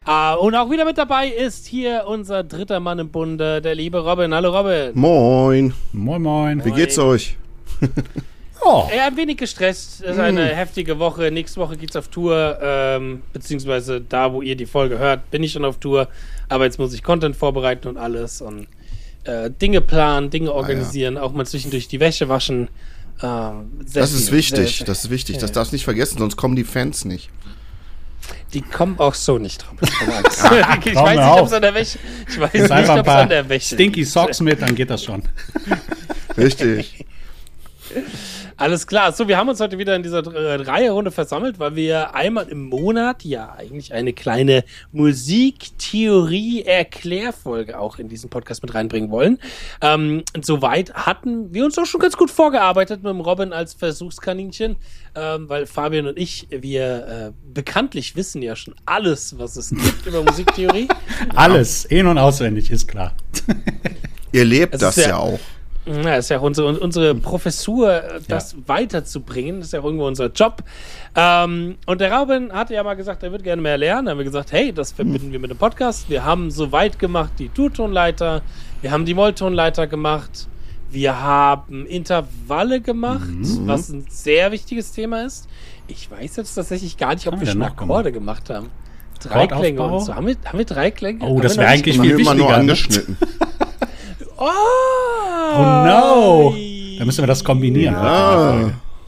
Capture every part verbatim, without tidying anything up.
Uh, und auch wieder mit dabei ist hier unser dritter Mann im Bunde, der liebe Robin. Hallo Robin. Moin. Moin, moin. Wie geht's euch? Oh. Er ein wenig gestresst. Es ist eine mm. heftige Woche. Nächste Woche geht's auf Tour. Ähm, beziehungsweise da, wo ihr die Folge hört, bin ich schon auf Tour. Aber jetzt muss ich Content vorbereiten und alles. Und äh, Dinge planen, Dinge organisieren. Ah, ja. Auch mal zwischendurch die Wäsche waschen. Ähm, das ist viel, wichtig. Sehr, das ist wichtig. Ja. Das darfst du nicht vergessen, sonst kommen die Fans nicht. Die kommen auch so nicht drauf. Ja, ich weiß nicht, ob es an der Wäsche Ich weiß nicht, ob es an der Wäsche Stinky Socks mit, dann geht das schon. Richtig. Alles klar. So, wir haben uns heute wieder in dieser äh, Reihe-Runde versammelt, weil wir einmal im Monat ja eigentlich eine kleine Musiktheorie-Erklärfolge auch in diesen Podcast mit reinbringen wollen. Ähm, und soweit hatten wir uns auch schon ganz gut vorgearbeitet mit dem Robin als Versuchskaninchen, ähm, weil Fabian und ich, wir äh, bekanntlich wissen ja schon alles, was es gibt über Musiktheorie. Alles, in- und auswendig, ist klar. Ihr lebt das ja, ja auch. Ja, ist ja auch unsere, unsere Professur, das ja. weiterzubringen. Das ist ja auch irgendwo unser Job. Ähm, und der Robin hatte ja mal gesagt, er würde gerne mehr lernen. Da haben wir gesagt, hey, das verbinden wir mit dem Podcast. Wir haben so weit gemacht die Dur-Tonleiter, wir haben die Molltonleiter gemacht, wir haben Intervalle gemacht, mhm. was ein sehr wichtiges Thema ist. Ich weiß jetzt tatsächlich gar nicht, ob haben wir schon Akkorde gemacht haben. Dreiklänge und so. Haben wir, haben wir Dreiklänge? Oh, haben das wäre eigentlich viel wichtiger. Nur angeschnitten. Oh, oh no! Da müssen wir das kombinieren. Ja,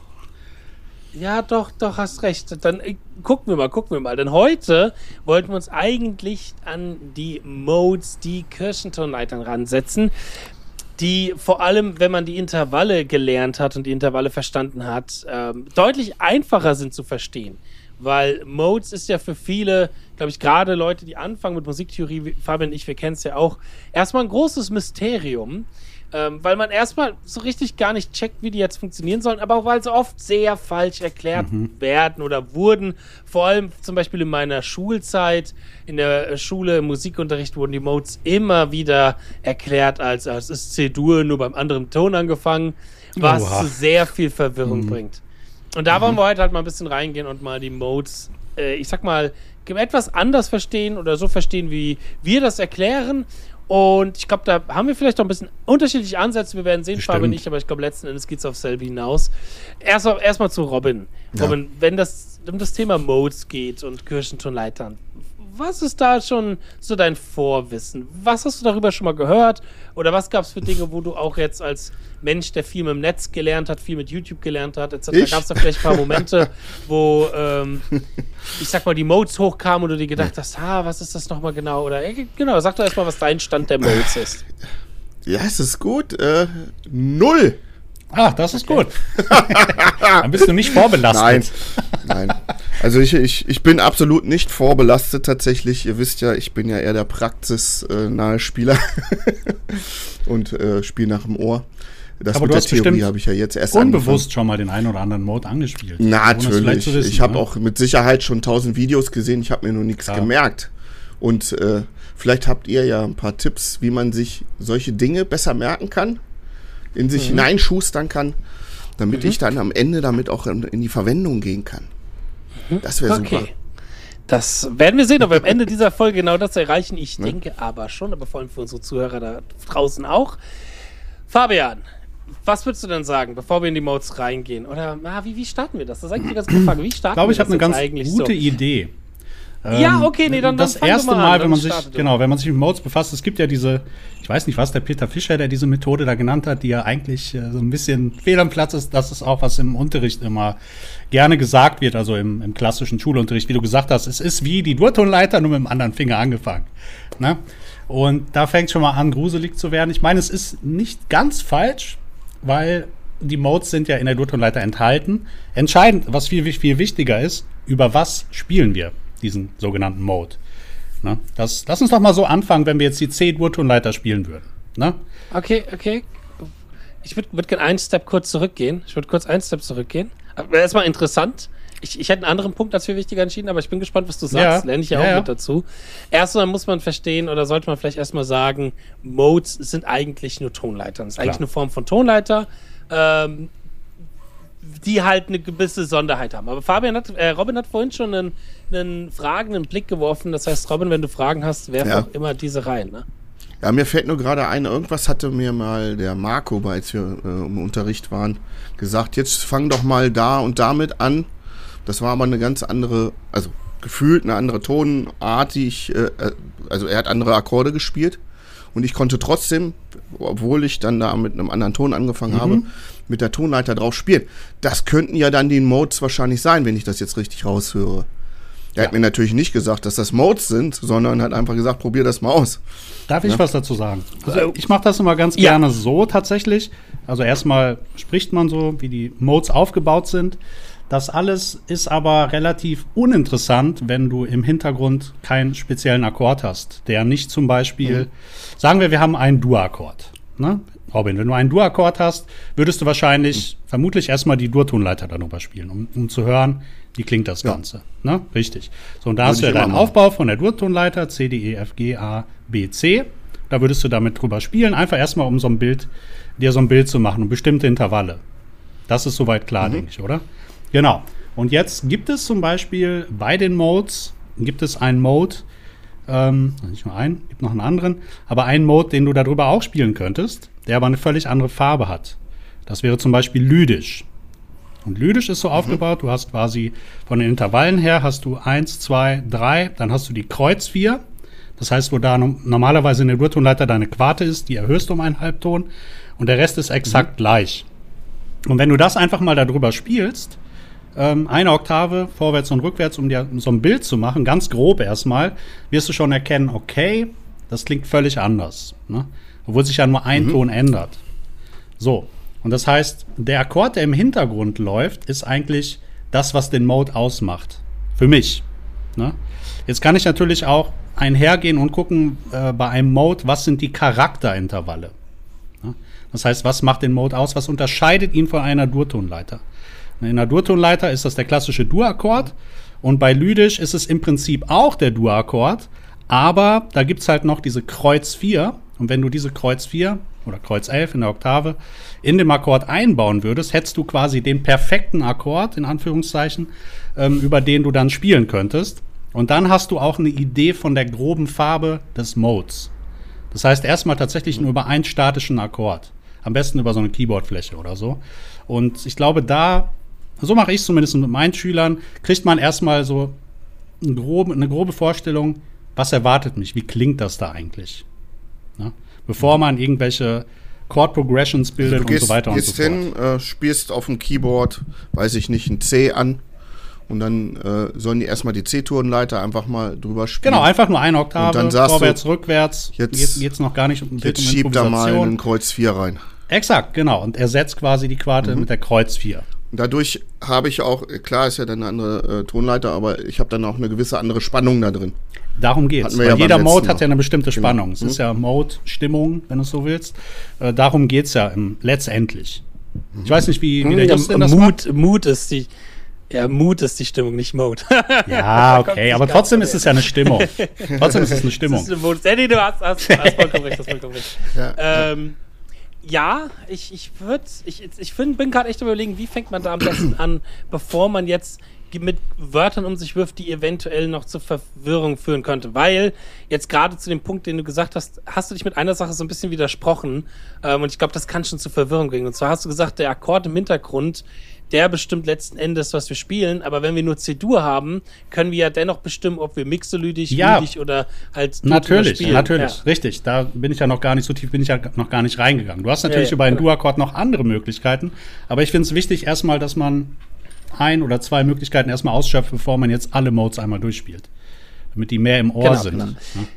ja doch, doch, hast recht. Dann äh, gucken wir mal, gucken wir mal. Denn heute wollten wir uns eigentlich an die Modes, die Kirchentonleitern ransetzen, die vor allem, wenn man die Intervalle gelernt hat und die Intervalle verstanden hat, ähm, deutlich einfacher sind zu verstehen. Weil Modes ist ja für viele, glaube ich, gerade Leute, die anfangen mit Musiktheorie, Fabian und ich, wir kennen es ja auch, erstmal ein großes Mysterium, ähm, weil man erstmal so richtig gar nicht checkt, wie die jetzt funktionieren sollen, aber auch weil sie oft sehr falsch erklärt mhm. werden oder wurden. Vor allem zum Beispiel in meiner Schulzeit, in der Schule, im Musikunterricht wurden die Modes immer wieder erklärt als, als ist C-Dur, nur beim anderen Ton angefangen, was Oha. zu sehr viel Verwirrung mhm. bringt. Und da wollen wir heute halt mal ein bisschen reingehen und mal die Modes, äh, ich sag mal, etwas anders verstehen oder so verstehen, wie wir das erklären. Und ich glaube, da haben wir vielleicht auch ein bisschen unterschiedliche Ansätze. Wir werden sehen, Fabian nicht, aber ich glaube, letzten Endes geht es auf selbe hinaus. Erstmal erst mal zu Robin. Ja. Robin, wenn das um das Thema Modes geht und Kirchentonleitern, was ist da schon so dein Vorwissen? Was hast du darüber schon mal gehört? Oder was gab es für Dinge, wo du auch jetzt als Mensch, der viel mit dem Netz gelernt hat, viel mit YouTube gelernt hat, et cetera. Gab es da vielleicht ein paar Momente, wo, ähm, ich sag mal, die Modes hochkamen und du dir gedacht hast, ah, was ist das nochmal genau? Oder äh, genau, sag doch erstmal, was dein Stand der Modes ist. Ja, es ist gut. Äh, null. Ach, das ist gut. Dann bist du nicht vorbelastet. Nein, nein. Also ich, ich, ich bin absolut nicht vorbelastet tatsächlich. Ihr wisst ja, ich bin ja eher der praxisnahe Spieler und äh, spiele nach dem Ohr. Das aber mit du der hast Theorie habe ich ja jetzt erst unbewusst angefangen. schon mal den einen oder anderen Mode angespielt. Natürlich. Wissen, ich habe ne? auch mit Sicherheit schon tausend Videos gesehen. Ich habe mir nur nichts Klar. gemerkt. Und äh, vielleicht habt ihr ja ein paar Tipps, wie man sich solche Dinge besser merken kann, in sich mhm. hineinschustern kann, damit mhm. ich dann am Ende damit auch in, in die Verwendung gehen kann. Mhm. Das wäre okay. super. Das werden wir sehen, ob wir am Ende dieser Folge genau das erreichen. Ich ne? denke aber schon, aber vor allem für unsere Zuhörer da draußen auch. Fabian, was würdest du denn sagen, bevor wir in die Modes reingehen? Oder ah, wie, wie starten wir das? Das ist eigentlich eine ganz gute Frage. Wie starten ich glaube, ich habe eine ganz gute so? Idee. Ja, okay, nee, dann, dann das erste Mal, an, wenn man sich genau, wenn man sich mit Modes befasst, es gibt ja diese, ich weiß nicht was, der Peter Fischer, der diese Methode da genannt hat, die ja eigentlich äh, so ein bisschen fehl am Platz ist, das ist auch, was im Unterricht immer gerne gesagt wird, also im, im klassischen Schulunterricht, wie du gesagt hast, es ist wie die Dur-Tonleiter, nur mit dem anderen Finger angefangen. Ne? Und da fängt schon mal an, gruselig zu werden. Ich meine, es ist nicht ganz falsch, weil die Modes sind ja in der Dur-Tonleiter enthalten. Entscheidend, was viel, viel wichtiger ist, über was spielen wir diesen sogenannten Mode. Ne? Das, lass uns doch mal so anfangen, wenn wir jetzt die C-Dur-Tonleiter spielen würden. Ne? Okay, okay. Ich würde würd gerne einen Step kurz zurückgehen. Ich würde kurz einen Step zurückgehen. Aber erstmal interessant. Ich, ich hätte einen anderen Punkt als viel wichtiger entschieden, aber ich bin gespannt, was du sagst. Ja. Lerne ich ja, ja auch ja. mit dazu. Erstmal muss man verstehen, oder sollte man vielleicht erstmal sagen, Modes sind eigentlich nur Tonleitern. Das ist Klar. eigentlich eine Form von Tonleiter. Ähm, die halt eine gewisse Sonderheit haben. Aber Fabian hat, äh, Robin hat vorhin schon einen, einen fragenden Blick geworfen. Das heißt, Robin, wenn du Fragen hast, werf Ja. auch immer diese rein. Ne? Ja, mir fällt nur gerade ein, irgendwas hatte mir mal der Marco, als wir äh, im Unterricht waren, gesagt, jetzt fang doch mal da und damit an. Das war aber eine ganz andere, also gefühlt eine andere Tonart, die ich, äh, also er hat andere Akkorde gespielt und ich konnte trotzdem, obwohl ich dann da mit einem anderen Ton angefangen Mhm. habe, mit der Tonleiter drauf spielen. Das könnten ja dann die Modes wahrscheinlich sein, wenn ich das jetzt richtig raushöre. Er Ja. hat mir natürlich nicht gesagt, dass das Modes sind, sondern hat einfach gesagt, probier das mal aus. Darf ich Ja. was dazu sagen? Also ich mache das immer ganz Ja. gerne so tatsächlich. Also erstmal spricht man so, wie die Modes aufgebaut sind. Das alles ist aber relativ uninteressant, wenn du im Hintergrund keinen speziellen Akkord hast, der nicht zum Beispiel, mhm. sagen wir, wir haben einen Dur-Akkord. Ne? Robin, wenn du einen Dur-Akkord hast, würdest du wahrscheinlich mhm. vermutlich erstmal die Dur-Tonleiter darüber spielen, um, um zu hören, wie klingt das Ja. Ganze. Ne? Richtig. So, und da Würde hast du ja ich immer deinen machen. Aufbau von der Dur-Tonleiter, C, D, E, F, G, A, B, C. Da würdest du damit drüber spielen, einfach erstmal, um so ein Bild, dir so ein Bild zu machen, um bestimmte Intervalle. Das ist soweit klar, Mhm. denke ich, oder? Genau. Und jetzt gibt es zum Beispiel bei den Modes, gibt es einen Mode, ähm, nicht nur einen, gibt noch einen anderen, aber einen Mode, den du darüber auch spielen könntest, der aber eine völlig andere Farbe hat. Das wäre zum Beispiel lydisch. Und lydisch ist so mhm. aufgebaut, du hast quasi von den Intervallen her hast du eins, zwei, drei, dann hast du die Kreuz vier. Das heißt, wo da no- normalerweise in der Dur-Tonleiter deine Quarte ist, die erhöhst du um einen Halbton und der Rest ist exakt mhm. gleich. Und wenn du das einfach mal darüber spielst, ähm, eine Oktave vorwärts und rückwärts, um dir so ein Bild zu machen, ganz grob erstmal, wirst du schon erkennen, okay, das klingt völlig anders. Ne? Obwohl sich ja nur ein mhm. Ton ändert. So, und das heißt, der Akkord, der im Hintergrund läuft, ist eigentlich das, was den Mode ausmacht. Für mich. Ne? Jetzt kann ich natürlich auch einhergehen und gucken äh, bei einem Mode, was sind die Charakterintervalle. Ne? Das heißt, was macht den Mode aus? Was unterscheidet ihn von einer Dur-Tonleiter? In einer Dur-Tonleiter ist das der klassische Dur-Akkord und bei lydisch ist es im Prinzip auch der Dur-Akkord, aber da gibt's halt noch diese Kreuz vier und wenn du diese Kreuz vier oder Kreuz elf in der Oktave in dem Akkord einbauen würdest, hättest du quasi den perfekten Akkord, in Anführungszeichen, ähm, über den du dann spielen könntest. Und dann hast du auch eine Idee von der groben Farbe des Modes. Das heißt erstmal tatsächlich nur über einen statischen Akkord. Am besten über so eine Keyboardfläche oder so. Und ich glaube, da, so mache ich es zumindest mit meinen Schülern, kriegt man erstmal so eine grobe, eine grobe Vorstellung, was erwartet mich, wie klingt das da eigentlich? Ja? Bevor man irgendwelche Chord Progressions bildet Also du gehst, und so weiter und gehst so fort. hin, äh, spielst auf dem Keyboard, weiß ich nicht, ein C an und dann äh, sollen die erstmal die C-Tonleiter einfach mal drüber spielen. Genau, einfach nur eine Oktave, Und dann sagst vorwärts, du, rückwärts. jetzt- Geht, geht's noch gar nicht um, Jetzt um schieb da mal Improvisation. einen Kreuz vier rein. Exakt, genau. Und ersetzt quasi die Quarte Mhm. mit der Kreuz vier. Dadurch habe ich auch, klar ist ja dann eine andere äh, Tonleiter, aber ich habe dann auch eine gewisse andere Spannung da drin. Darum geht's. Hatten wir Weil ja beim jeder letzten Mode Mal. hat ja eine bestimmte Genau. Spannung. Es Mhm. ist ja Mode-Stimmung, wenn du es so willst. Äh, darum geht's ja im, letztendlich. Ich weiß nicht, wie, wie der Ja, Justin das macht. Mut, Mut ist die, ja, Mut ist die Stimmung, nicht Mode. Ja, kommt okay, nicht aber ganz trotzdem so ist es ja eine Stimmung. Trotzdem ist es eine Stimmung. Das ist eine Mode. Nee, du hast, hast, hast vollkommen recht, hast vollkommen recht. Ja, Ähm, ja, ich, ich würde, ich, ich find, bin gerade echt überlegen, wie fängt man da am besten an, bevor man jetzt mit Wörtern um sich wirft, die eventuell noch zur Verwirrung führen könnte. Weil jetzt gerade zu dem Punkt, den du gesagt hast, hast du dich mit einer Sache so ein bisschen widersprochen. Ähm, und ich glaube, das kann schon zu Verwirrung bringen. Und zwar hast du gesagt, der Akkord im Hintergrund, der bestimmt letzten Endes, was wir spielen. Aber wenn wir nur C-Dur haben, können wir ja dennoch bestimmen, ob wir mixolydisch, Ja. lydisch oder halt Dur Natürlich, spielen. natürlich, Ja. richtig. Da bin ich ja noch gar nicht, so tief bin ich ja noch gar nicht reingegangen. Du hast natürlich Ja, ja, über einen genau. Dur-Akkord noch andere Möglichkeiten, aber ich finde es wichtig erstmal, dass man ein oder zwei Möglichkeiten erstmal ausschöpft, bevor man jetzt alle Modes einmal durchspielt. Damit die mehr im Ohr Genau, sind. genau. Ne?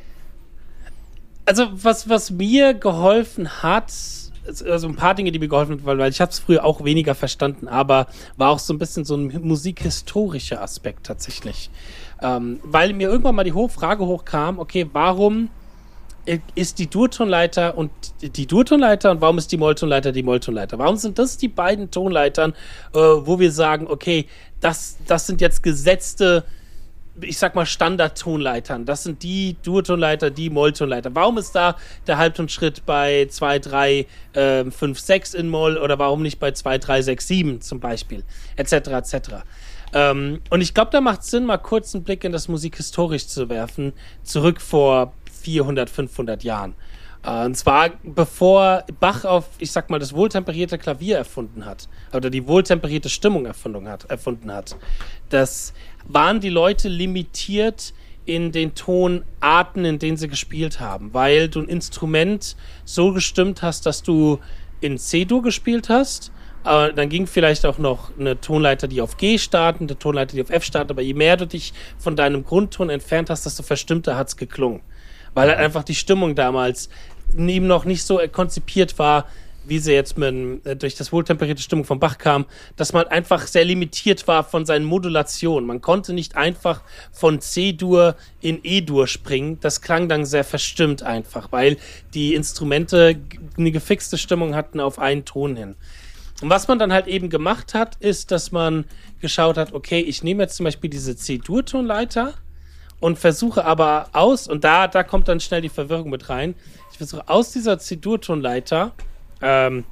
Also was, was mir geholfen hat, also ein paar Dinge, die mir geholfen haben, weil, weil ich habe es früher auch weniger verstanden, aber war auch so ein bisschen so ein musikhistorischer Aspekt tatsächlich. Ähm, weil mir irgendwann mal die Ho- Frage hochkam, okay, warum ist die Dur-Tonleiter und die Dur-Tonleiter und warum ist die Moll-Tonleiter die Moll-Tonleiter? Warum sind das die beiden Tonleitern, äh, wo wir sagen, okay, das, das sind jetzt gesetzte ich sag mal, Standardtonleitern. Das sind die Dur-Tonleiter, die Moll-Tonleiter. Warum ist da der Halbtonschritt bei zwei, drei, fünf, sechs in Moll oder warum nicht bei zwei, drei, sechs, sieben zum Beispiel? Etc. et cetera. Ähm, und ich glaube, da macht es Sinn, mal kurz einen Blick in das musikhistorisch zu werfen, zurück vor vierhundert, fünfhundert Jahren. Äh, und zwar bevor Bach auf, ich sag mal, das wohltemperierte Klavier erfunden hat oder die wohltemperierte Stimmung erfunden hat, erfunden hat. Das waren die Leute limitiert in den Tonarten, in denen sie gespielt haben, weil du ein Instrument so gestimmt hast, dass du in C-Dur gespielt hast. Aber dann ging vielleicht auch noch eine Tonleiter, die auf G startet, eine Tonleiter, die auf F startet. Aber je mehr du dich von deinem Grundton entfernt hast, desto verstimmter hat es geklungen. Weil halt einfach die Stimmung damals eben noch nicht so konzipiert war, wie sie jetzt mit, äh, durch das wohltemperierte Stimmung von Bach kam, dass man einfach sehr limitiert war von seinen Modulationen. Man konnte nicht einfach von C-Dur in E-Dur springen. Das klang dann sehr verstimmt einfach, weil die Instrumente eine gefixte Stimmung hatten auf einen Ton hin. Und was man dann halt eben gemacht hat, ist, dass man geschaut hat, okay, ich nehme jetzt zum Beispiel diese C-Dur-Tonleiter und versuche aber aus, und da, da kommt dann schnell die Verwirrung mit rein, ich versuche aus dieser C-Dur-Tonleiter, ähm,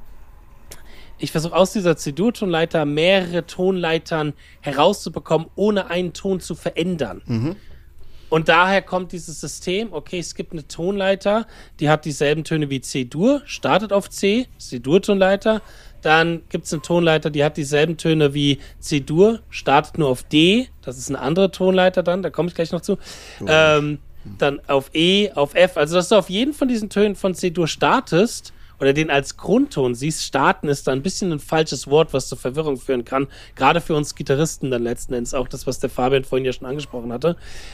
ich versuche aus dieser C-Dur-Tonleiter mehrere Tonleitern herauszubekommen, ohne einen Ton zu verändern. Mhm. Und daher kommt dieses System, okay, es gibt eine Tonleiter, die hat dieselben Töne wie C-Dur, startet auf C, C-Dur-Tonleiter. Dann gibt es eine Tonleiter, die hat dieselben Töne wie C-Dur, startet nur auf D, das ist eine andere Tonleiter dann, da komme ich gleich noch zu. Ähm, dann auf E, auf F, also dass du auf jeden von diesen Tönen von C-Dur startest oder den als Grundton siehst. Starten ist da ein bisschen ein falsches Wort, was zur Verwirrung führen kann, gerade für uns Gitarristen dann letzten Endes, auch das, was der Fabian vorhin ja schon angesprochen hatte.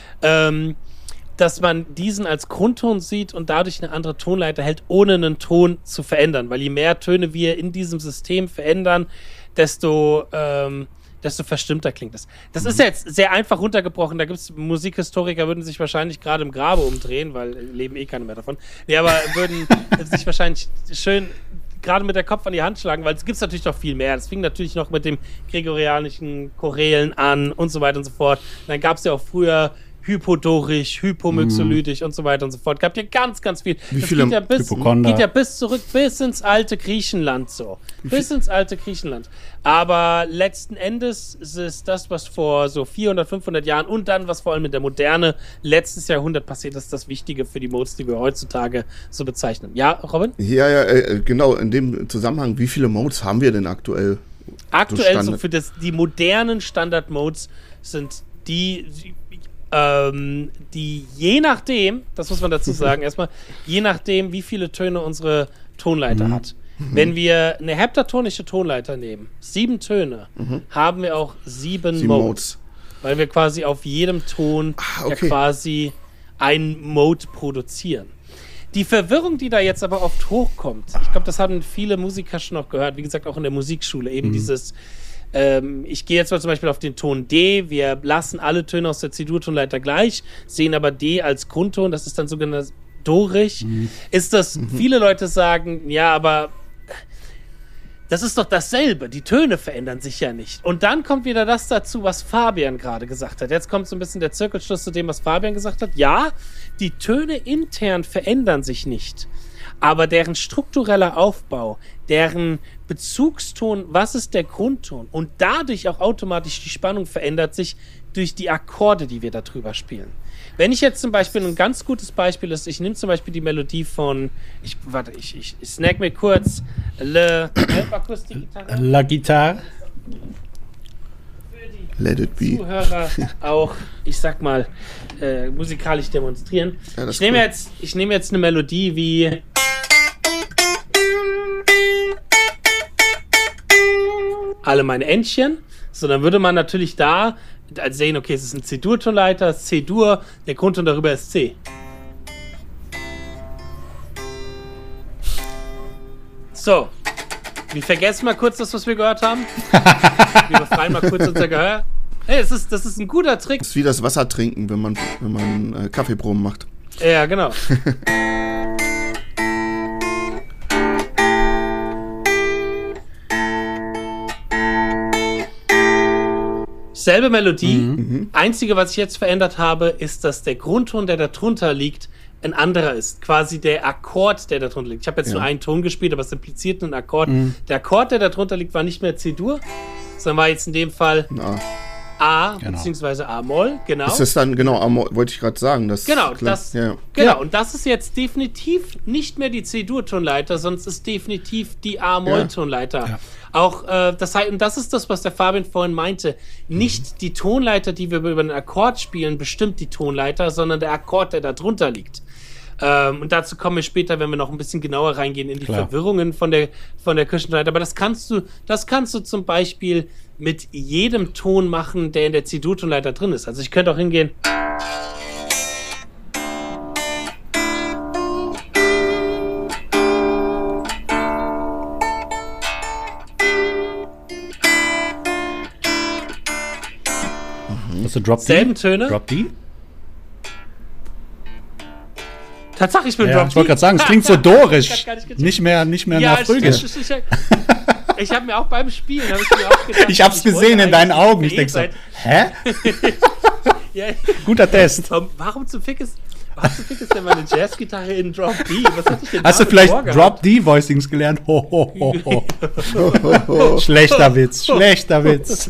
Ähm, dass man diesen als Grundton sieht und dadurch eine andere Tonleiter hält, ohne einen Ton zu verändern. Weil je mehr Töne wir in diesem System verändern, desto, ähm, desto verstimmter klingt das. Das mhm. ist jetzt sehr einfach runtergebrochen. Da gibt es Musikhistoriker, würden sich wahrscheinlich gerade im Grabe umdrehen, weil leben eh keine mehr davon. Nee, aber würden sich wahrscheinlich schön gerade mit der Kopf an die Hand schlagen, weil es gibt natürlich noch viel mehr. Das fing natürlich noch mit dem gregorianischen Chorälen an und so weiter und so fort. Und dann gab es ja auch früher hypodorisch, hypomyxolytisch mm. und so weiter und so fort. Gab ja ganz, ganz viel. Wie das viele geht ja, bis, geht ja bis zurück, bis ins alte Griechenland so. Bis ins alte Griechenland. Aber letzten Endes ist es das, was vor so vierhundert, fünfhundert Jahren und dann, was vor allem mit der Moderne letztes Jahrhundert passiert ist, das Wichtige für die Modes, die wir heutzutage so bezeichnen. Ja, Robin? Ja, ja, äh, genau, in dem Zusammenhang, wie viele Modes haben wir denn aktuell? Aktuell so für das, die modernen Standard-Modes sind die, die Ähm, die je nachdem, das muss man dazu sagen, erstmal, je nachdem, wie viele Töne unsere Tonleiter mhm. hat. Mhm. Wenn wir eine heptatonische Tonleiter nehmen, sieben Töne, mhm. haben wir auch sieben, sieben Modes, Modes. Weil wir quasi auf jedem Ton ah, okay. ja quasi einen Mode produzieren. Die Verwirrung, die da jetzt aber oft hochkommt, ich glaube, das haben viele Musiker schon noch gehört, wie gesagt, auch in der Musikschule, eben mhm. dieses ich gehe jetzt mal zum Beispiel auf den Ton D, wir lassen alle Töne aus der C-Dur-Tonleiter gleich, sehen aber D als Grundton, das ist dann sogenannt dorisch. Mhm. Ist das, mhm. viele Leute sagen, ja, aber das ist doch dasselbe, die Töne verändern sich ja nicht. Und dann kommt wieder das dazu, was Fabian gerade gesagt hat. Jetzt kommt so ein bisschen der Zirkelschluss zu dem, was Fabian gesagt hat. Ja, die Töne intern verändern sich nicht. Aber deren struktureller Aufbau, deren Bezugston, was ist der Grundton und dadurch auch automatisch die Spannung verändert sich durch die Akkorde, die wir da drüber spielen. Wenn ich jetzt zum Beispiel, ein ganz gutes Beispiel ist, ich nehme zum Beispiel die Melodie von, ich, warte, ich, ich, ich snack mir kurz, Le, Akustikgitarre. La Guitare. Let it be. Zuhörer auch, ich sag mal, äh, musikalisch demonstrieren. Ja, ich nehme cool. jetzt, ich nehme jetzt eine Melodie wie Alle meine Entchen. So, dann würde man natürlich da sehen, okay, es ist ein C-Dur-Tonleiter, C-Dur, der Grundton darüber ist C. So, wir vergessen mal kurz das, was wir gehört haben. Wir befreien mal kurz unser Gehör. Hey, das ist, das ist ein guter Trick. Das ist wie das Wasser trinken, wenn man, wenn man äh, Kaffeeproben macht. Ja, genau. Selbe Melodie. Mhm. Einzige, was ich jetzt verändert habe, ist, dass der Grundton, der da drunter liegt, ein anderer ist. Quasi der Akkord, der da drunter liegt. Ich habe jetzt ja. nur einen Ton gespielt, aber es impliziert einen Akkord. Mhm. Der Akkord, der da drunter liegt, war nicht mehr C-Dur, sondern war jetzt in dem Fall Na. A, genau. beziehungsweise A-Moll, genau. Ist das dann, genau, A-Moll, wollte ich gerade sagen. Das genau, das, ja. genau. Ja. Und das ist jetzt definitiv nicht mehr die C-Dur-Tonleiter, sonst ist definitiv die A-Moll-Tonleiter. Ja. Auch, äh, das heißt, und das ist das, was der Fabian vorhin meinte. Nicht mhm. die Tonleiter, die wir über den Akkord spielen, bestimmt die Tonleiter, sondern der Akkord, der da drunter liegt. Ähm, und dazu kommen wir später, wenn wir noch ein bisschen genauer reingehen in die Klar. Verwirrungen von der, von der Kirchenleiter. Aber das kannst du, das kannst du zum Beispiel mit jedem Ton machen, der in der C-Dur-Tonleiter drin ist. Also ich könnte auch hingehen. Hast du Drop D? Selben Töne. Drop D? Tatsache, ich bin ja, Drop D. Ich wollte gerade sagen, es klingt so dorisch. Nicht, nicht mehr, nicht mehr ja, nach Frühgisch. Ich, ich, ich, ich habe mir auch beim Spielen, hab ich mir auch gedacht, ich hab's gesehen in deinen Augen. Ich denke so, hä? ja. Guter Test. Warum zum Fick ist, warum zum Fick ist denn meine Jazzgitarre in Drop D? Was hatte ich denn Hast du vielleicht Drop D-Voicings gelernt? Ho, ho, ho, ho. Schlechter Witz, schlechter Witz.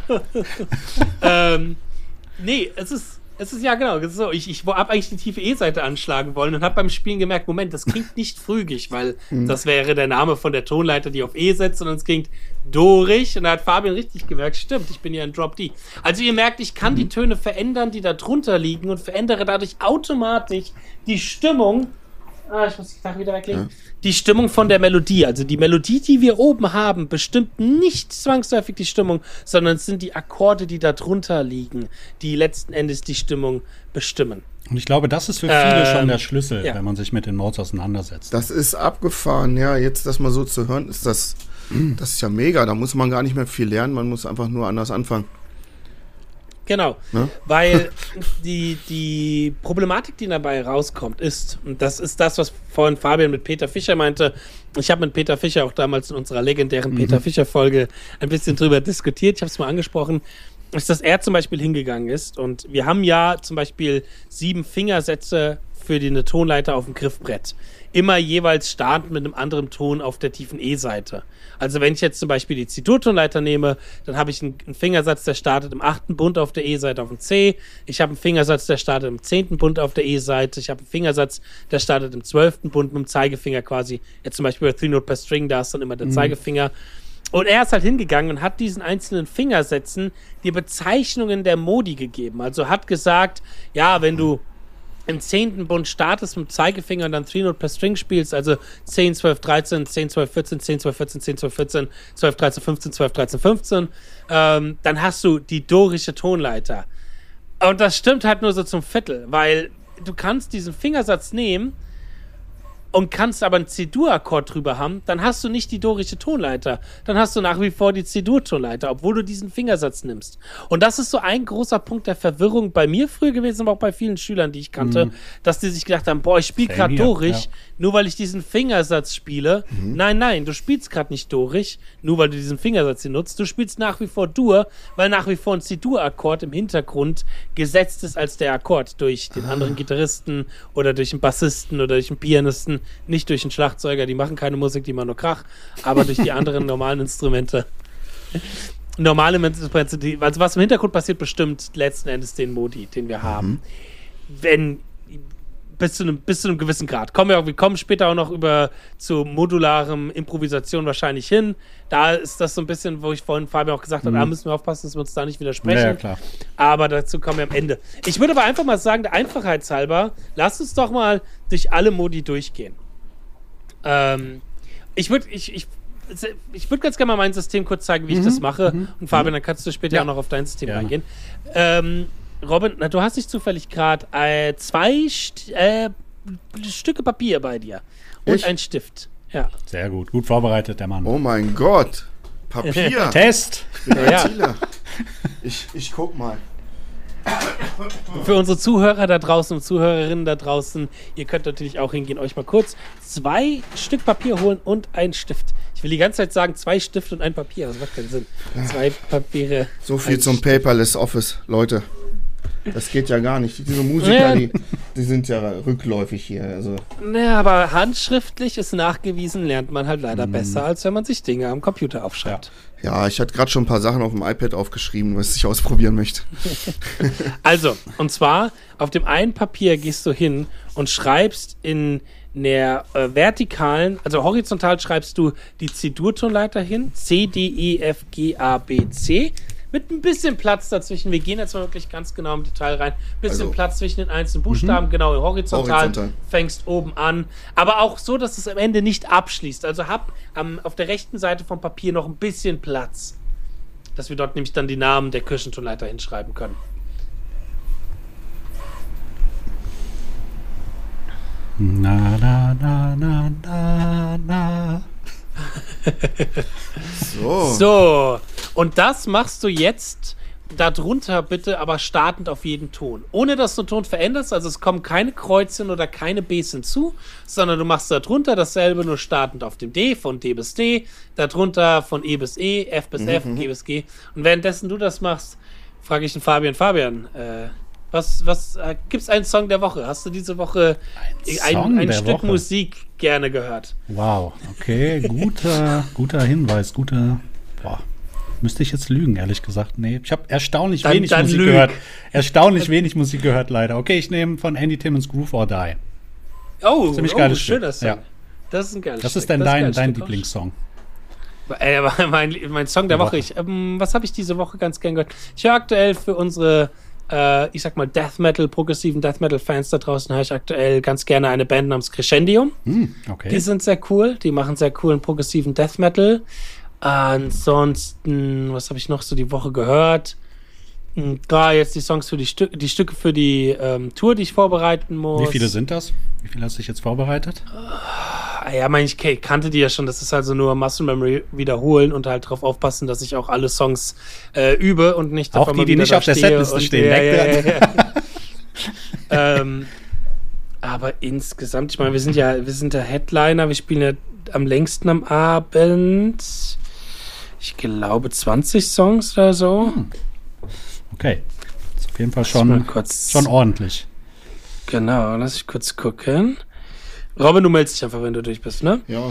ähm, nee, es ist Es ist ja genau, es ist so. Ich, ich habe eigentlich die tiefe E-Seite anschlagen wollen und habe beim Spielen gemerkt, Moment, das klingt nicht frügig, weil mhm. das wäre der Name von der Tonleiter, die auf E setzt, sondern es klingt dorig. Und da hat Fabian richtig gemerkt, stimmt, ich bin ja in Drop D. Also ihr merkt, ich kann mhm. die Töne verändern, die da drunter liegen und verändere dadurch automatisch die Stimmung. Ah, ich muss die Gitarre wieder weglegen. Ja. Die Stimmung von der Melodie. Also die Melodie, die wir oben haben, bestimmt nicht zwangsläufig die Stimmung, sondern es sind die Akkorde, die da drunter liegen, die letzten Endes die Stimmung bestimmen. Und ich glaube, das ist für viele ähm, schon der Schlüssel, ja. wenn man sich mit den Modes auseinandersetzt. Das ist abgefahren, ja. Jetzt das mal so zu hören, ist das, das ist ja mega. Da muss man gar nicht mehr viel lernen, man muss einfach nur anders anfangen. Genau, ne? Weil die, die Problematik, die dabei rauskommt, ist, und das ist das, was vorhin Fabian mit Peter Fischer meinte, ich habe mit Peter Fischer auch damals in unserer legendären mhm. Peter Fischer-Folge ein bisschen drüber diskutiert, ich habe es mal angesprochen, ist, dass er zum Beispiel hingegangen ist und wir haben ja zum Beispiel sieben Fingersätze für die eine Tonleiter auf dem Griffbrett. Immer jeweils starten mit einem anderen Ton auf der tiefen E-Seite. Also wenn ich jetzt zum Beispiel die C-Dur-Tonleiter nehme, dann habe ich einen, einen Fingersatz, der startet im achten Bund auf der E-Seite auf dem C. Ich habe einen Fingersatz, der startet im zehnten Bund auf der E-Seite. Ich habe einen Fingersatz, der startet im zwölften Bund mit dem Zeigefinger quasi. Jetzt zum Beispiel bei Three Note per String, da ist dann immer der mhm. Zeigefinger. Und er ist halt hingegangen und hat diesen einzelnen Fingersätzen die Bezeichnungen der Modi gegeben. Also hat gesagt, ja, wenn du im zehnten Bund startest mit dem Zeigefinger und dann Three Note per String spielst, also zehn, zwölf, dreizehn, zehn, zwölf, vierzehn, zehn, zwölf, vierzehn, zehn, zwölf, vierzehn, zwölf, dreizehn, fünfzehn, zwölf, dreizehn, fünfzehn, ähm, dann hast du die dorische Tonleiter. Und das stimmt halt nur so zum Viertel, weil du kannst diesen Fingersatz nehmen und kannst aber einen C-Dur-Akkord drüber haben, dann hast du nicht die dorische Tonleiter. Dann hast du nach wie vor die C-Dur-Tonleiter, obwohl du diesen Fingersatz nimmst. Und das ist so ein großer Punkt der Verwirrung bei mir früher gewesen, aber auch bei vielen Schülern, die ich kannte, mhm. dass die sich gedacht haben, boah, ich spiele gerade dorisch, ja. nur weil ich diesen Fingersatz spiele. Mhm. Nein, nein, du spielst gerade nicht dorisch, nur weil du diesen Fingersatz hier nutzt. Du spielst nach wie vor Dur, weil nach wie vor ein C-Dur-Akkord im Hintergrund gesetzt ist als der Akkord durch den ah. anderen Gitarristen oder durch den Bassisten oder durch den Pianisten. Nicht durch den Schlagzeuger, die machen keine Musik, die machen nur Krach, aber durch die anderen normalen Instrumente. Normale Instrumente, die, also was im Hintergrund passiert, bestimmt letzten Endes den Modi, den wir haben. Mhm. Wenn bis zu, einem, bis zu einem gewissen Grad. Kommen wir, auch, wir kommen später auch noch über zu modularem Improvisation wahrscheinlich hin. Da ist das so ein bisschen, wo ich vorhin Fabian auch gesagt habe, mhm. da müssen wir aufpassen, dass wir uns da nicht widersprechen. Ja, klar. Aber dazu kommen wir am Ende. Ich würde aber einfach mal sagen, der Einfachheitshalber, lasst uns doch mal durch alle Modi durchgehen. Ähm, ich würde ich, ich, ich würd ganz gerne mal mein System kurz zeigen, wie mhm. ich das mache. Mhm. Und Fabian, dann kannst du später ja. auch noch auf dein System ja. eingehen. Ähm, Robin, na, du hast nicht zufällig gerade äh, zwei St äh, Stücke Papier bei dir und ich? Ein Stift. Ja. Sehr gut, gut vorbereitet, der Mann. Oh mein Gott, Papier. Test. Ich bin ja. ich, ich guck mal. Für unsere Zuhörer da draußen und Zuhörerinnen da draußen, ihr könnt natürlich auch hingehen, euch mal kurz zwei Stück Papier holen und einen Stift. Ich will die ganze Zeit sagen, zwei Stifte und ein Papier. Das macht keinen Sinn. Zwei Papiere. So viel zum Stift. Paperless Office, Leute. Das geht ja gar nicht. Diese Musiker, ja. die, die sind ja rückläufig hier. Also. Naja, aber handschriftlich ist nachgewiesen, lernt man halt leider mm. besser, als wenn man sich Dinge am Computer aufschreibt. Ja, ja, ich hatte gerade schon ein paar Sachen auf dem iPad aufgeschrieben, was ich ausprobieren möchte. Also, und zwar, auf dem einen Papier gehst du hin und schreibst in der äh, vertikalen, also horizontal schreibst du die C-Dur-Tonleiter hin, C, D, E, F, G, A, B, C, mit ein bisschen Platz dazwischen. Wir gehen jetzt mal wirklich ganz genau im Detail rein. Ein bisschen also, Platz zwischen den einzelnen Buchstaben, mhm. genau, horizontal, horizontal. Fängst oben an. Aber auch so, dass es am Ende nicht abschließt. Also hab am, auf der rechten Seite vom Papier noch ein bisschen Platz. Dass wir dort nämlich dann die Namen der Kirchentonleiter hinschreiben können. Na, na, na, na, na, na. so. So, und das machst du jetzt darunter bitte, aber startend auf jeden Ton. Ohne dass du den Ton veränderst, also es kommen keine Kreuzchen oder keine Bs hinzu, sondern du machst darunter dasselbe, nur startend auf dem D, von D bis D, darunter von E bis E, F bis mhm. F, G bis G. Und währenddessen du das machst, frage ich den Fabian, Fabian, äh, Was, was äh, gibt's einen Song der Woche? Hast du diese Woche ein, ein, ein Stück Woche. Musik gerne gehört? Wow, okay, guter, guter Hinweis, guter. Boah, müsste ich jetzt lügen, ehrlich gesagt. Nee, ich habe erstaunlich dann, wenig dann Musik lüg. gehört. Erstaunlich wenig Musik gehört, leider. Okay, ich nehme von Andy Timmons Groove or Die. Oh, ziemlich oh geiles schöner Stück. Song. Ja. Das ist ein geiles Was Stück. ist denn das dein, ist dein Stück Lieblingssong? Äh, mein, mein Song der Woche. Ich, ähm, was habe ich diese Woche ganz gern gehört? Ich höre aktuell für unsere Äh, ich sag mal, Death Metal, progressiven Death Metal Fans da draußen höre ich aktuell ganz gerne eine Band namens Crescendium. Mm, okay. Die sind sehr cool, die machen sehr coolen progressiven Death Metal. Ansonsten, was habe ich noch so die Woche gehört? Gerade jetzt die Songs für die Stücke, die Stücke für die ähm, Tour, die ich vorbereiten muss. Wie viele sind das? Wie viele hast du dich jetzt vorbereitet? Uh, ja, mein, ich kannte die ja schon. Das ist also nur Muscle Memory wiederholen und halt darauf aufpassen, dass ich auch alle Songs äh, übe und nicht auch die, die nicht auf der Setliste stehen. Ja, ja, ja, ja. ähm, aber insgesamt, ich meine, wir sind ja, wir sind der Headliner. Wir spielen ja am längsten am Abend. Ich glaube zwanzig Songs oder so. Hm. Okay. Das ist auf jeden Fall schon, schon ordentlich. Genau, lass ich kurz gucken. Robin, du meldest dich einfach, wenn du durch bist, ne? Ja.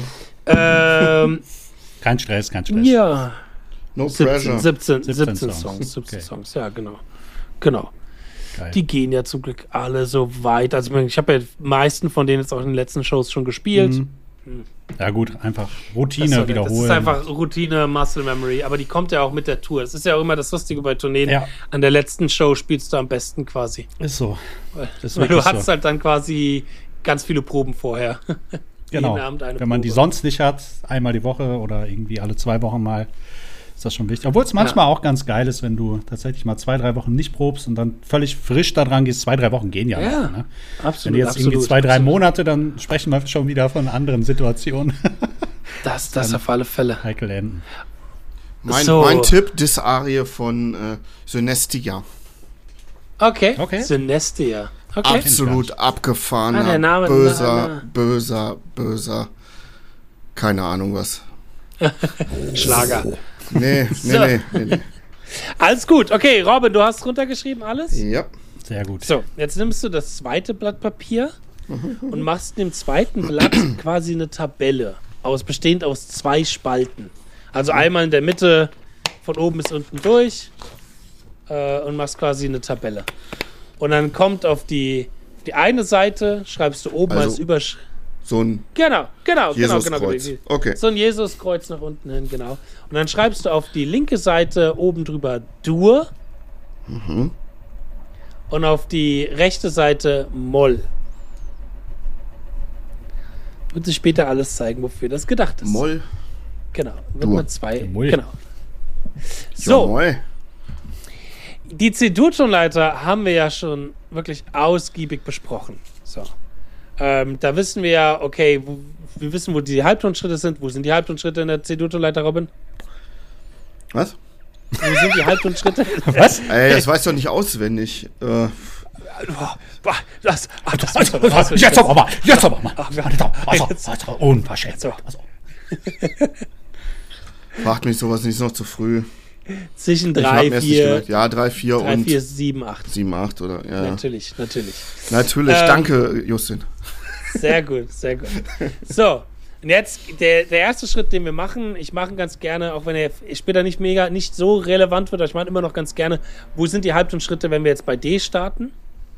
Ähm, kein Stress, kein Stress. Ja. No siebzehn, pressure. siebzehn, siebzehn, siebzehn Songs. Songs. siebzehn Okay. Songs, ja, genau. Genau. Geil. Die gehen ja zum Glück alle so weit. Also ich habe ja die meisten von denen jetzt auch in den letzten Shows schon gespielt. Mhm. Hm. Ja gut, einfach Routine das, wiederholen. Das ist einfach Routine, Muscle Memory, aber die kommt ja auch mit der Tour. Das ist ja auch immer das Lustige bei Tourneen. Ja. An der letzten Show spielst du am besten quasi. Ist so. Weil, ist weil du hast so. halt dann quasi ganz viele Proben vorher. Genau. Jeden Abend eine Wenn man Probe. die sonst nicht hat, einmal die Woche oder irgendwie alle zwei Wochen mal, ist das schon wichtig. Obwohl es manchmal ja. auch ganz geil ist, wenn du tatsächlich mal zwei, drei Wochen nicht probst und dann völlig frisch da dran gehst. Zwei, drei Wochen gehen ja, ja noch. Ne? Absolut. Wenn du jetzt absolut, irgendwie zwei, drei absolut. Monate, dann sprechen wir schon wieder von anderen Situationen. Das, das auf alle Fälle. Heikel enden. Mein, So. mein Tipp, das Arie von äh, Synestia. Okay. Okay. Synestia. Okay. Absolut abgefahrener, Ah, der Name- böser, na, na. böser, böser, keine Ahnung was. Schlager. Nee, nee, So. nee, nee, nee. Alles gut. Okay, Robin, du hast runtergeschrieben alles? Ja. Sehr gut. So, jetzt nimmst du das zweite Blatt Papier und machst in dem zweiten Blatt quasi eine Tabelle, aus, bestehend aus zwei Spalten. Also einmal in der Mitte, von oben bis unten durch äh, und machst quasi eine Tabelle. Und dann kommt auf die, die eine Seite, schreibst du oben Also als Überschrift. So ein Genau, genau, genau, genau. Jesuskreuz. genau. Okay. So ein Jesuskreuz nach unten hin, genau. Und dann schreibst du auf die linke Seite oben drüber Dur Mhm. und auf die rechte Seite Moll. Wird sich später alles zeigen, wofür das gedacht ist. Moll. Genau. Wird Dur. mit zwei. Moll. Genau. Ja, So, Moll. die C-Dur-Tonleiter haben wir ja schon wirklich ausgiebig besprochen. So. Ähm, da wissen wir ja, okay, wo, wir wissen, wo die Halbtonschritte sind. Wo sind die Halbtonschritte in der C-Dur-Tonleiter, Robin? Was? Wo sind die Halbtonschritte? Was? Ey, das weißt du doch nicht auswendig. Äh, Das, ach, das Also, muss man auswendig. jetzt aber mal, jetzt aber mal. Ach, wir- Also, jetzt- also, unverschämt. So. Also, fragt mich sowas nicht, ist noch zu früh. Zwischen Ich hab drei, mir erst nicht vier, gemerkt. Ja, drei, vier drei, und vier, sieben, acht. sieben, acht oder ja. ja. Natürlich, natürlich. Natürlich, Ähm, danke, Justin. Sehr gut, sehr gut. So, und jetzt der, der erste Schritt, den wir machen, ich mache ihn ganz gerne, auch wenn er später nicht mega, nicht so relevant wird, aber ich mache immer noch ganz gerne, wo sind die Halbtonschritte, wenn wir jetzt bei D starten?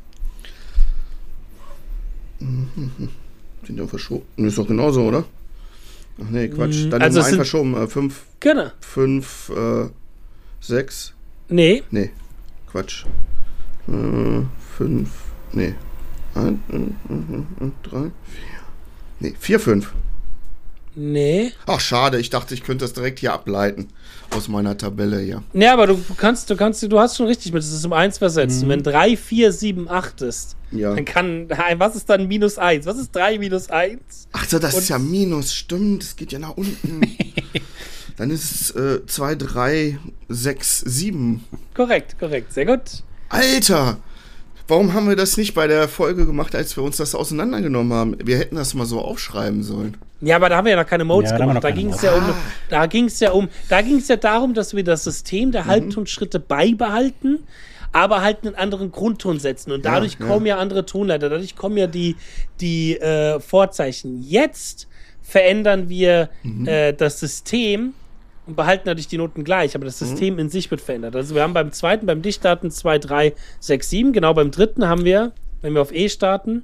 Sind ja verschoben. Ist doch genauso, oder? Ach nee, Quatsch. Dann Also also es ein sind- verschoben. Äh, fünf, Genau. fünf, äh, sechs. Nee, Nee, Quatsch. Äh, fünf, nee. Ein, äh, äh, äh, drei, vier. Nee, vier, fünf. nee. Ach, schade, ich dachte, ich könnte das direkt hier ableiten. Aus meiner Tabelle hier. Nee, aber du kannst, du kannst, du hast schon richtig mit, es ist um eins versetzt. Und wenn drei, vier, sieben, acht ist, Ja. dann kann, was ist dann minus eins? Was ist drei minus eins? Ach so, das Und- ist ja Minus, stimmt, das geht ja nach unten. Dann ist es äh, zwei, drei, sechs, sieben. Korrekt, korrekt, sehr gut. Alter! Warum haben wir das nicht bei der Folge gemacht, als wir uns das auseinandergenommen haben? Wir hätten das mal so aufschreiben sollen. Ja, aber da haben wir ja noch keine Modes Ja, da haben wir gemacht. noch Da keine ging es Modes. ja um, da ging es ja um, da ging es ja darum, dass wir das System der Halbtonschritte beibehalten, aber halt einen anderen Grundton setzen. Und dadurch Ja, ja. kommen ja andere Tonleiter, dadurch kommen ja die, die äh, Vorzeichen. Jetzt verändern wir äh, das System und behalten natürlich die Noten gleich, aber das System in sich wird verändert. Also wir haben beim zweiten, beim D starten zwei, drei, sechs, sieben, genau beim dritten haben wir, wenn wir auf E starten,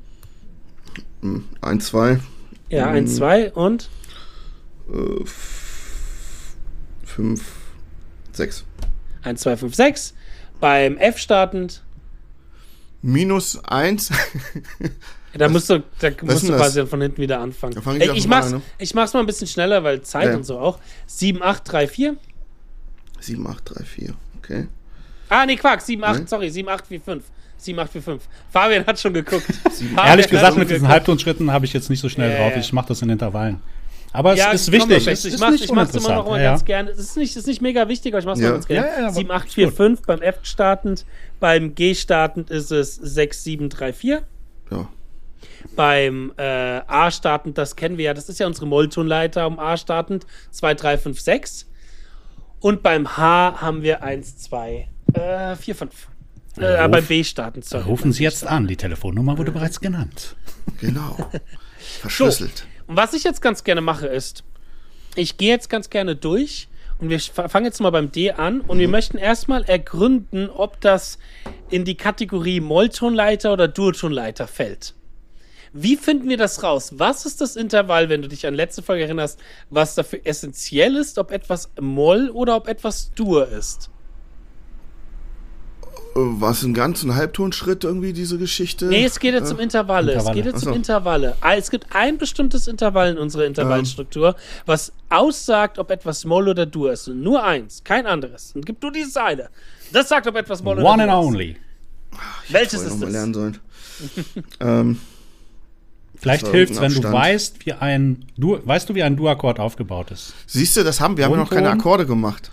Ein, zwei, ja, eins, zwei und äh, f- fünf, sechs. eins, zwei, fünf, sechs. Beim F startend, Minus eins. da musst du, da musst ist du denn das? quasi von hinten wieder anfangen. Da fang ich Ey, ja ich, von vorne mach's, an, ne? ich mach's mal ein bisschen schneller, weil Zeit Ja. und so auch. sieben, acht, drei, vier. sieben, acht, drei, vier. Okay. Ah, nee, Quark, sieben, acht, Nee. sorry, sieben, acht, vier, fünf. sieben, acht, vier, fünf. Fabian hat schon geguckt. Fabian ehrlich hat gesagt, schon mit diesen geguckt. Halbtonschritten habe ich jetzt nicht so schnell Ja, drauf. ja. Ich mache das in Intervallen. Aber es Ja, ist komm, wichtig. doch, Es ich ist mach's, nicht ich mach's immer noch uninteressant. mal Ja, ganz ja. gerne. Es ist nicht, ist nicht mega wichtig, aber ich mach's Ja. mal ganz gerne. Ja, ja, aber sieben, acht, ist vier, gut. fünf. Beim F startend. Beim G startend ist es sechs, sieben, drei, vier. Ja. Beim äh, A startend, das kennen wir ja, das ist ja unsere Molltonleiter um A startend, zwei, drei, fünf, sechs. Und beim H haben wir eins, zwei, vier, fünf. Äh, Ruf- beim B startend, sorry. Rufen Sie jetzt an. Die Telefonnummer wurde bereits genannt. Genau. Verschlüsselt. Und was ich jetzt ganz gerne mache, ist, ich gehe jetzt ganz gerne durch und wir f- fangen jetzt mal beim D an und wir möchten erstmal ergründen, ob das in die Kategorie Molltonleiter oder Durtonleiter fällt. Wie finden wir das raus? Was ist das Intervall, wenn du dich an letzte Folge erinnerst, was dafür essentiell ist, ob etwas Moll oder ob etwas Dur ist? War es ein ganz ein Halbtonschritt irgendwie, diese Geschichte? Nee, es geht jetzt um Intervalle. Es Intervalle. geht jetzt Ach so. um Intervalle. Ah, Es gibt ein bestimmtes Intervall in unserer Intervallstruktur, was aussagt, ob etwas Moll oder Dur ist. Und nur eins, kein anderes. Und gibt nur dieses eine. Das sagt, ob etwas Moll oder One and Dur ist. only. Welches Vorher ist noch mal das? lernen sollen. ähm, Vielleicht war hilft es, wenn irgendein du Abstand. weißt, wie ein Dur, weißt du, wie ein Dur-Akkord aufgebaut ist. siehst du, das haben wir haben ja noch keine Grundton. Akkorde gemacht.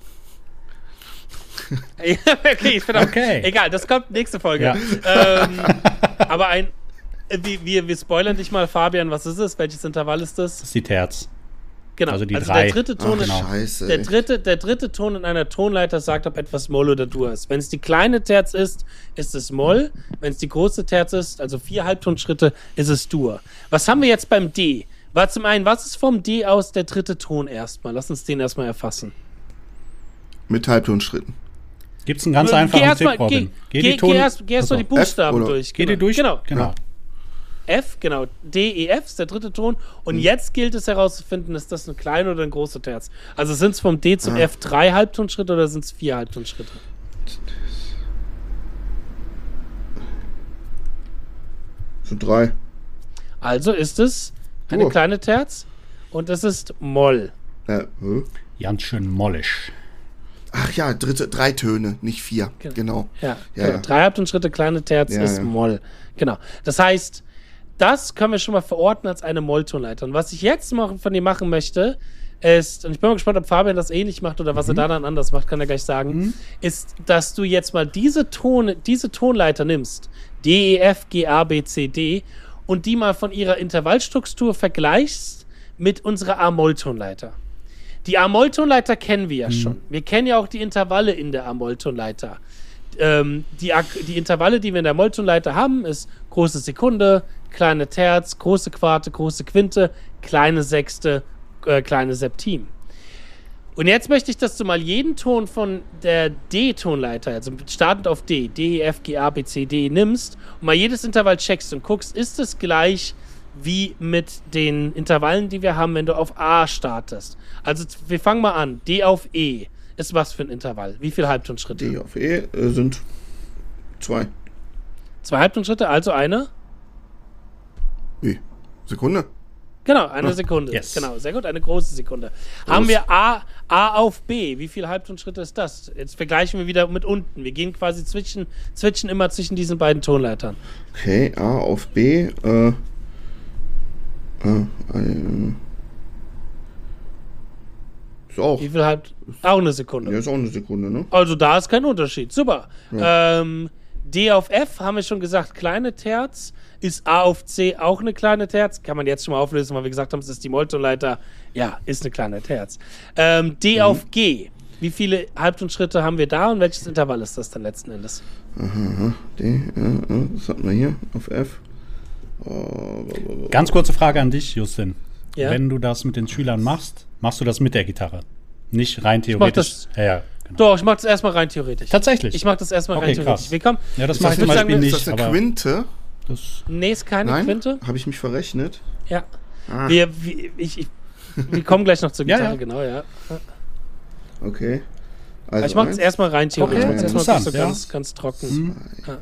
Ja, okay, ich finde auch, Okay. egal, das kommt nächste Folge. Ja. Ähm, aber ein, äh, wir, wir, wir spoilern dich mal, Fabian, was ist es? Welches Intervall ist das? Das ist die Terz. Genau, Also die der drei. dritte Ton Ach, ist, scheiße. der ey. dritte, der dritte Ton in einer Tonleiter sagt, ob etwas Moll oder Dur ist. Wenn es die kleine Terz ist, ist es Moll. Wenn es die große Terz ist, also vier Halbtonschritte, ist es Dur. Was haben wir jetzt beim D? War zum einen, was ist vom D aus der dritte Ton erstmal? Lass uns den erstmal erfassen. Mit Halbtonschritten. Gibt es einen ganz Geh einfachen erst mal- Tipp, Robin? Geh, die geh, Ton- geh erst, geh erst mal die Achso. Buchstaben F oder- durch. Geh die durch? Genau. Genau. F, genau. D, E, F ist der dritte Ton. Und jetzt gilt es herauszufinden, ist das eine kleine oder eine große Terz. Also sind es vom D zum Ah. F drei Halbtonschritte oder sind es vier Halbtonschritte? So drei. Also ist es eine Dur. kleine Terz und es ist Moll. Äh, hä? Ganz schön mollisch. Ach ja, dritte, drei Töne, nicht vier. Genau. Genau. Ja, Ja, genau. ja. Drei Halbtonschritte, kleine Terz Ja, ist ja. Moll. Genau. Das heißt, das können wir schon mal verorten als eine Molltonleiter. Und was ich jetzt noch von dir machen möchte, ist, und ich bin mal gespannt, ob Fabian das ähnlich macht oder was Mhm. er da dann anders macht, kann er gleich sagen, Mhm. ist, dass du jetzt mal diese, Ton, diese Tonleiter nimmst, D, E, F, G, A, B, C, D, und die mal von ihrer Intervallstruktur vergleichst mit unserer A-Moll-Tonleiter. Die A-Moll-Tonleiter kennen wir ja Mhm. schon. Wir kennen ja auch die Intervalle in der A-Moll-Tonleiter. Ähm, die, Ak- die Intervalle, die wir in der Moll-Tonleiter haben, ist große Sekunde, kleine Terz, große Quarte, große Quinte, kleine Sechste, äh, kleine Septim. Und jetzt möchte ich, dass du mal jeden Ton von der D-Tonleiter, also startend auf D, D, E, F, G, A, B, C, D, nimmst und mal jedes Intervall checkst und guckst, ist es gleich wie mit den Intervallen, die wir haben, wenn du auf A startest. Also wir fangen mal an. D auf E ist was für ein Intervall? Wie viele Halbtonschritte? D auf E äh, sind zwei. Zwei Halbtonschritte, also eine? Wie? Sekunde? Genau, eine Sekunde. yes. Genau, sehr gut, eine große Sekunde. Haben wir A, A auf B. Wie viele Halbtonschritte ist das? Jetzt vergleichen wir wieder mit unten. Wir gehen quasi zwischen, zwischen immer zwischen diesen beiden Tonleitern. Okay, A auf B. Äh, äh, äh, ist auch. Wie viel halb? Auch eine Sekunde. Ja, ist auch eine Sekunde, ne? Also da ist kein Unterschied. Super. Ähm, D auf F haben wir schon gesagt, kleine Terz. Ist A auf C auch eine kleine Terz? Kann man jetzt schon mal auflösen, weil wir gesagt haben, es ist die Molltonleiter. Ja, ist eine kleine Terz. Ähm, D Mhm. auf G. Wie viele Halbtonschritte haben wir da und welches Intervall ist das dann letzten Endes? Aha, aha. D, äh, äh, was hatten wir hier? Auf F. Oh, Ganz kurze Frage an dich, Justin. Ja? Wenn du das mit den Schülern machst, machst du das mit der Gitarre? Nicht rein mach theoretisch? das- ja, ja, genau. Doch, ich mach das erstmal rein theoretisch. Tatsächlich? Ich mach das erstmal Okay, rein theoretisch. krass. Wir kommen. Ja, das Ist mache das ich zum nicht- Beispiel ist nicht. ist das eine aber Quinte? das, Nee, ist keine Nein? Quinte. Habe ich mich verrechnet? Ja. Ah, Wir, wir, ich, ich, wir kommen gleich noch zur Ja, Gitarre, ja. genau, ja. okay. Aber Also ich mach das eins, erstmal rein theoretisch. Okay, Ich mach's erstmal interessant, so ja. ganz, ganz trocken. Ja.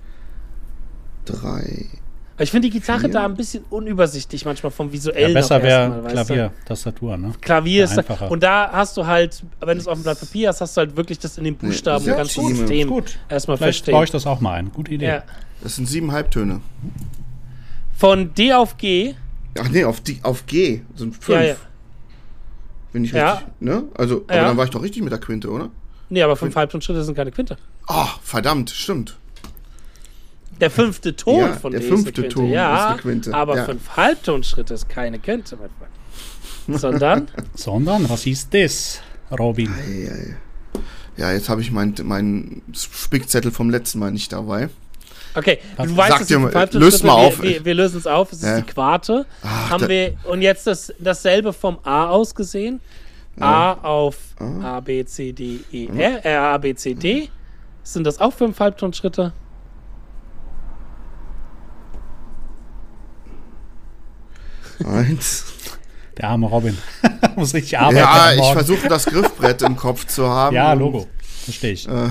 drei. Aber ich finde die Gitarre Vier. da ein bisschen unübersichtlich manchmal vom ja, visuellen. besser auch erstmal, wäre weißt du? Klavier, Tastatur, ne? Klavier ist da, Einfacher. und da hast du halt, wenn du es auf dem Blatt Papier hast, hast du halt wirklich das in den Buchstaben sehr ganz gut, System Gut. erstmal Vielleicht verstehen. baue ich das auch mal ein. Gute Idee. Ja. Das sind sieben Halbtöne. Von D auf G. Ach nee, auf, die, auf G sind fünf. Ja, ja. Wenn ich Ja. richtig, ne? Also, aber Ja. dann war ich doch richtig mit der Quinte, oder? Nee, aber fünf Halbtonschritte sind keine Quinte. Ah, verdammt, stimmt. Der fünfte Ton Ja, von der D fünfte ist eine Quinte. Ton ja, ist eine Quinte, aber ja. fünf Halbtonschritte ist keine Quinte, mein Freund. Sondern, Sondern, was ist das, Robin? Ei, ei. Ja, jetzt habe ich meinen mein Spickzettel vom letzten Mal nicht dabei. okay, Was- du weißt, Sag es dir sind mal, fünf Halbtonschritte. löst mal auf. Wir, wir, wir lösen es auf, es ist Ja. die Quarte. Ach, Haben da- wir, und jetzt das, dasselbe vom A aus gesehen. A auf A, B, C, D, E, R, äh, A, B, C, D. Sind das auch fünf Halbtonschritte? Eins. Der arme Robin. Muss richtig arbeiten. Ja, am ich Morgen. versuche das Griffbrett im Kopf zu haben. Ja, und, Logo. Verstehe ich. Äh,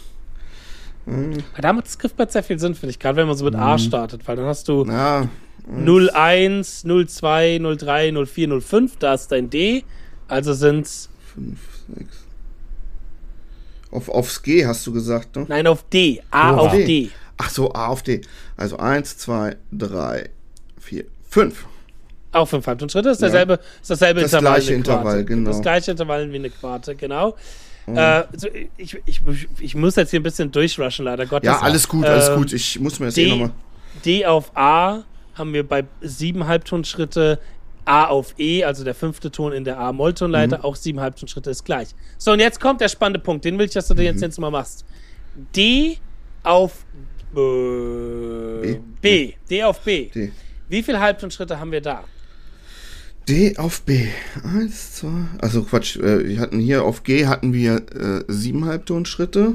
Da macht das Griffbrett sehr viel Sinn, finde ich. Gerade wenn man so mit A startet, weil dann hast du ja, null eins, null zwei, null drei, null vier, null fünf. Da ist dein D. Also sind's. fünf, sechs. Auf, aufs G hast du gesagt, ne? Nein, auf D. A Oha. auf D. Ach so, A auf D. Also eins, zwei, drei, vier, fünf. Auch fünf Halbtonschritte. Ist derselbe, ist dasselbe Das Intervall. gleiche wie eine Quarte. Intervall, genau. Das gleiche Intervall wie eine Quarte, genau. Äh, so, ich, ich, ich muss jetzt hier ein bisschen durchrushen, leider Gottes. Ja, alles gut, alles Ähm, gut. Ich muss mir das eh D, nochmal. D auf A haben wir bei sieben Halbtonschritte. A auf E, also der fünfte Ton in der A-Molltonleiter, auch sieben Halbtonschritte ist gleich. So, und jetzt kommt der spannende Punkt. Den will ich, dass du den jetzt, jetzt mal machst. D auf äh, B. B. D auf B. D. Wie viele Halbtonschritte haben wir da? D auf B. Eins, zwei. Also Quatsch, äh, wir hatten hier auf G hatten wir äh, sieben Halbtonschritte.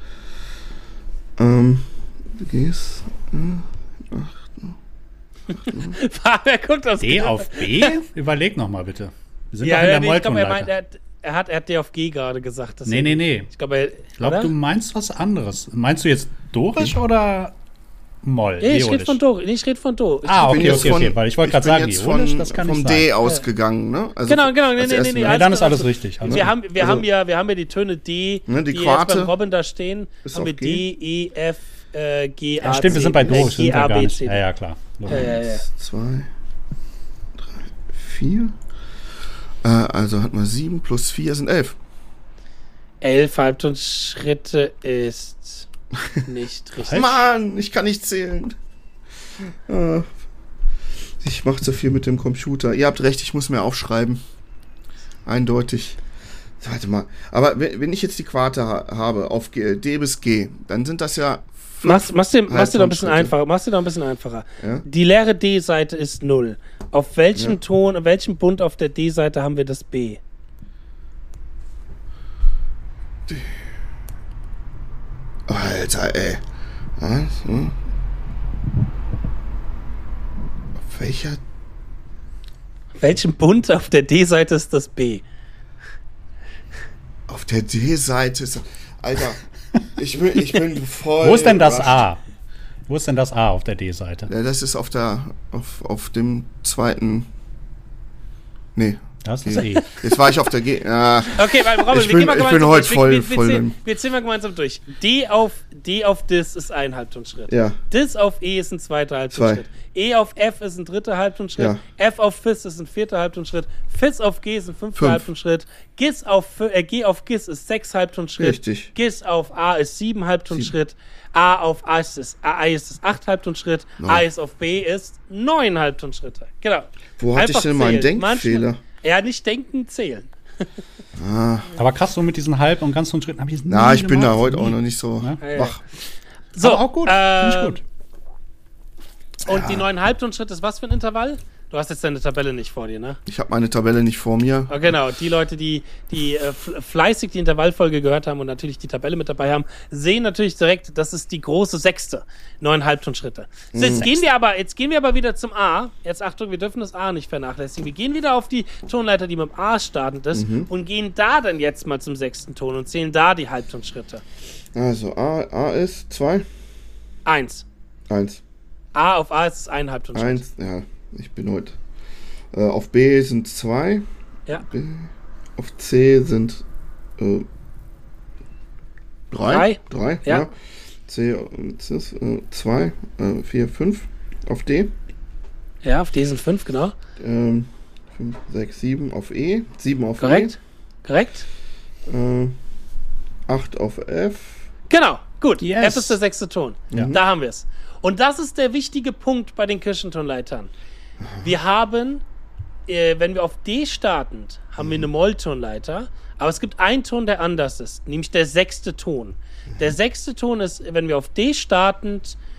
Ähm, G ist. Äh, acht. Wer guckt das? D auf B? Überleg noch mal bitte. Wir sind Ja, doch in ja, der nee, ich glaube, er, meint, Molltonleiter. er, hat- er, hat, er hat D auf G gerade gesagt. Nee, nee, nee. Ich glaube, er, Ich glaube, oder? du meinst was anderes. Meinst du jetzt Dorisch oder Moll? Nee, ich rede Violisch? von Do. Nee, ich rede von Do. Ich Ah, Ich bin okay, jetzt okay, von- okay. Weil ich wollte gerade bin sagen, jetzt Violisch, von, das kann vom nicht D sein. ausgegangen, ne? Also Genau, genau, nee, als nee, nee, erstes nee. Mal. Ja, dann ist also- alles richtig. Also, Wir haben, wir, Also- haben ja, wir haben ja die Töne D, Ne, die die jetzt Quarte beim Robin da stehen. ist Haben auf wir G. D, E, F, äh, G, A, ja, stimmt, wir C, sind bei äh, Dorisch, sind G, wir A, gar B, nicht. C, Ja, D. ja, klar. Ja, ja, ja. Eins, zwei, drei, vier. Äh, also hat man sieben plus vier sind elf. Elf Halbtonschritte ist nicht richtig. Mann, ich kann nicht zählen. Äh, ich mache zu viel mit dem Computer. Ihr habt recht, ich muss mir aufschreiben. Eindeutig. Warte mal. Aber wenn, wenn ich jetzt die Quarte ha- habe auf G, D bis G, dann sind das ja. Mach's, mach's, dir, mach's dir doch ein bisschen Halbtonschritte. einfacher. Mach's dir doch ein bisschen einfacher. Ja? Die leere D-Seite ist null. Auf welchem Ja. Ton, auf welchem Bund auf der D-Seite haben wir das B? Alter, ey. Was? Hm? Auf welcher? Auf welchem Bund auf der D-Seite ist das B? Auf der D-Seite ist. Alter, ich bin, ich bin voll. Wo ist denn das überrascht. A? Wo ist denn das A auf der D-Seite? Ja, das ist auf der. Auf, auf dem zweiten. Nee. Das ist E. Jetzt war ich auf der G. Ah, Okay, weil, Robin, Ich wir bin- gehen mal ich bin gemeinsam heute durch. voll- wir, wir, voll wir, zählen, im- wir zählen mal gemeinsam durch. D auf D auf Dis ist ein Halbtonschritt. ja. Dis auf E ist ein zweiter Halbtonschritt. E auf F ist ein dritter Halbtonschritt. Ja. F auf Fis ist ein vierter Halbtonschritt. Fis auf G ist ein fünfter Fünf. Halbtonschritt. Gis auf, äh, G auf Gis ist sechs Halbtonschritt. Richtig. Gis auf A ist sieben Halbtonschritt. A auf A ist es, A ist es acht Halbtonschritt. Neun. A ist auf B ist neun Halbtonschritte. Genau. Wo hatte ich denn meinen zählen. Denkfehler? Manchmal, ja, nicht denken, zählen. Aber krass, so mit diesen Halb- und Ganztonschritten habe ich es nie Na, ich bin da gemacht, heute nie. auch noch nicht so Ja. Ja, ja. wach. So, Aber auch gut, äh, finde ich gut. Und die neun Halbtonschritte ist was für ein Intervall? Du hast jetzt deine Tabelle nicht vor dir, ne? Ich habe meine Tabelle nicht vor mir. Oh, genau, die Leute, die, die äh, fleißig die Intervallfolge gehört haben und natürlich die Tabelle mit dabei haben, sehen natürlich direkt, das ist die große sechste. Neun Halbtonschritte. So, jetzt gehen wir aber, jetzt gehen wir aber wieder zum A. Jetzt Achtung, wir dürfen das A nicht vernachlässigen. Wir gehen wieder auf die Tonleiter, die mit dem A startend ist und gehen da dann jetzt mal zum sechsten Ton und zählen da die Halbtonschritte. Also A, A ist zwei. Eins. Eins. A auf A ist es ein Halbtonschritt. Eins, ja, ich bin heute. Äh, auf B sind zwei. Ja. B, auf C sind äh, drei. Drei. Drei, Ja. ja. C ist äh, zwei, äh, vier, fünf. Auf D. Ja, auf D sind fünf, genau. Ähm, fünf, sechs, sieben auf E. sieben auf Korrekt. Korrekt. E. Äh, acht auf F. Genau, gut. Yes. F ist der sechste Ton. Ja. Da haben wir es. Und das ist der wichtige Punkt bei den Kirchentonleitern. Wir haben, äh, wenn wir auf D starten, haben wir eine Molltonleiter, aber es gibt einen Ton, der anders ist, nämlich der sechste Ton. Der sechste Ton ist, wenn wir auf D starten,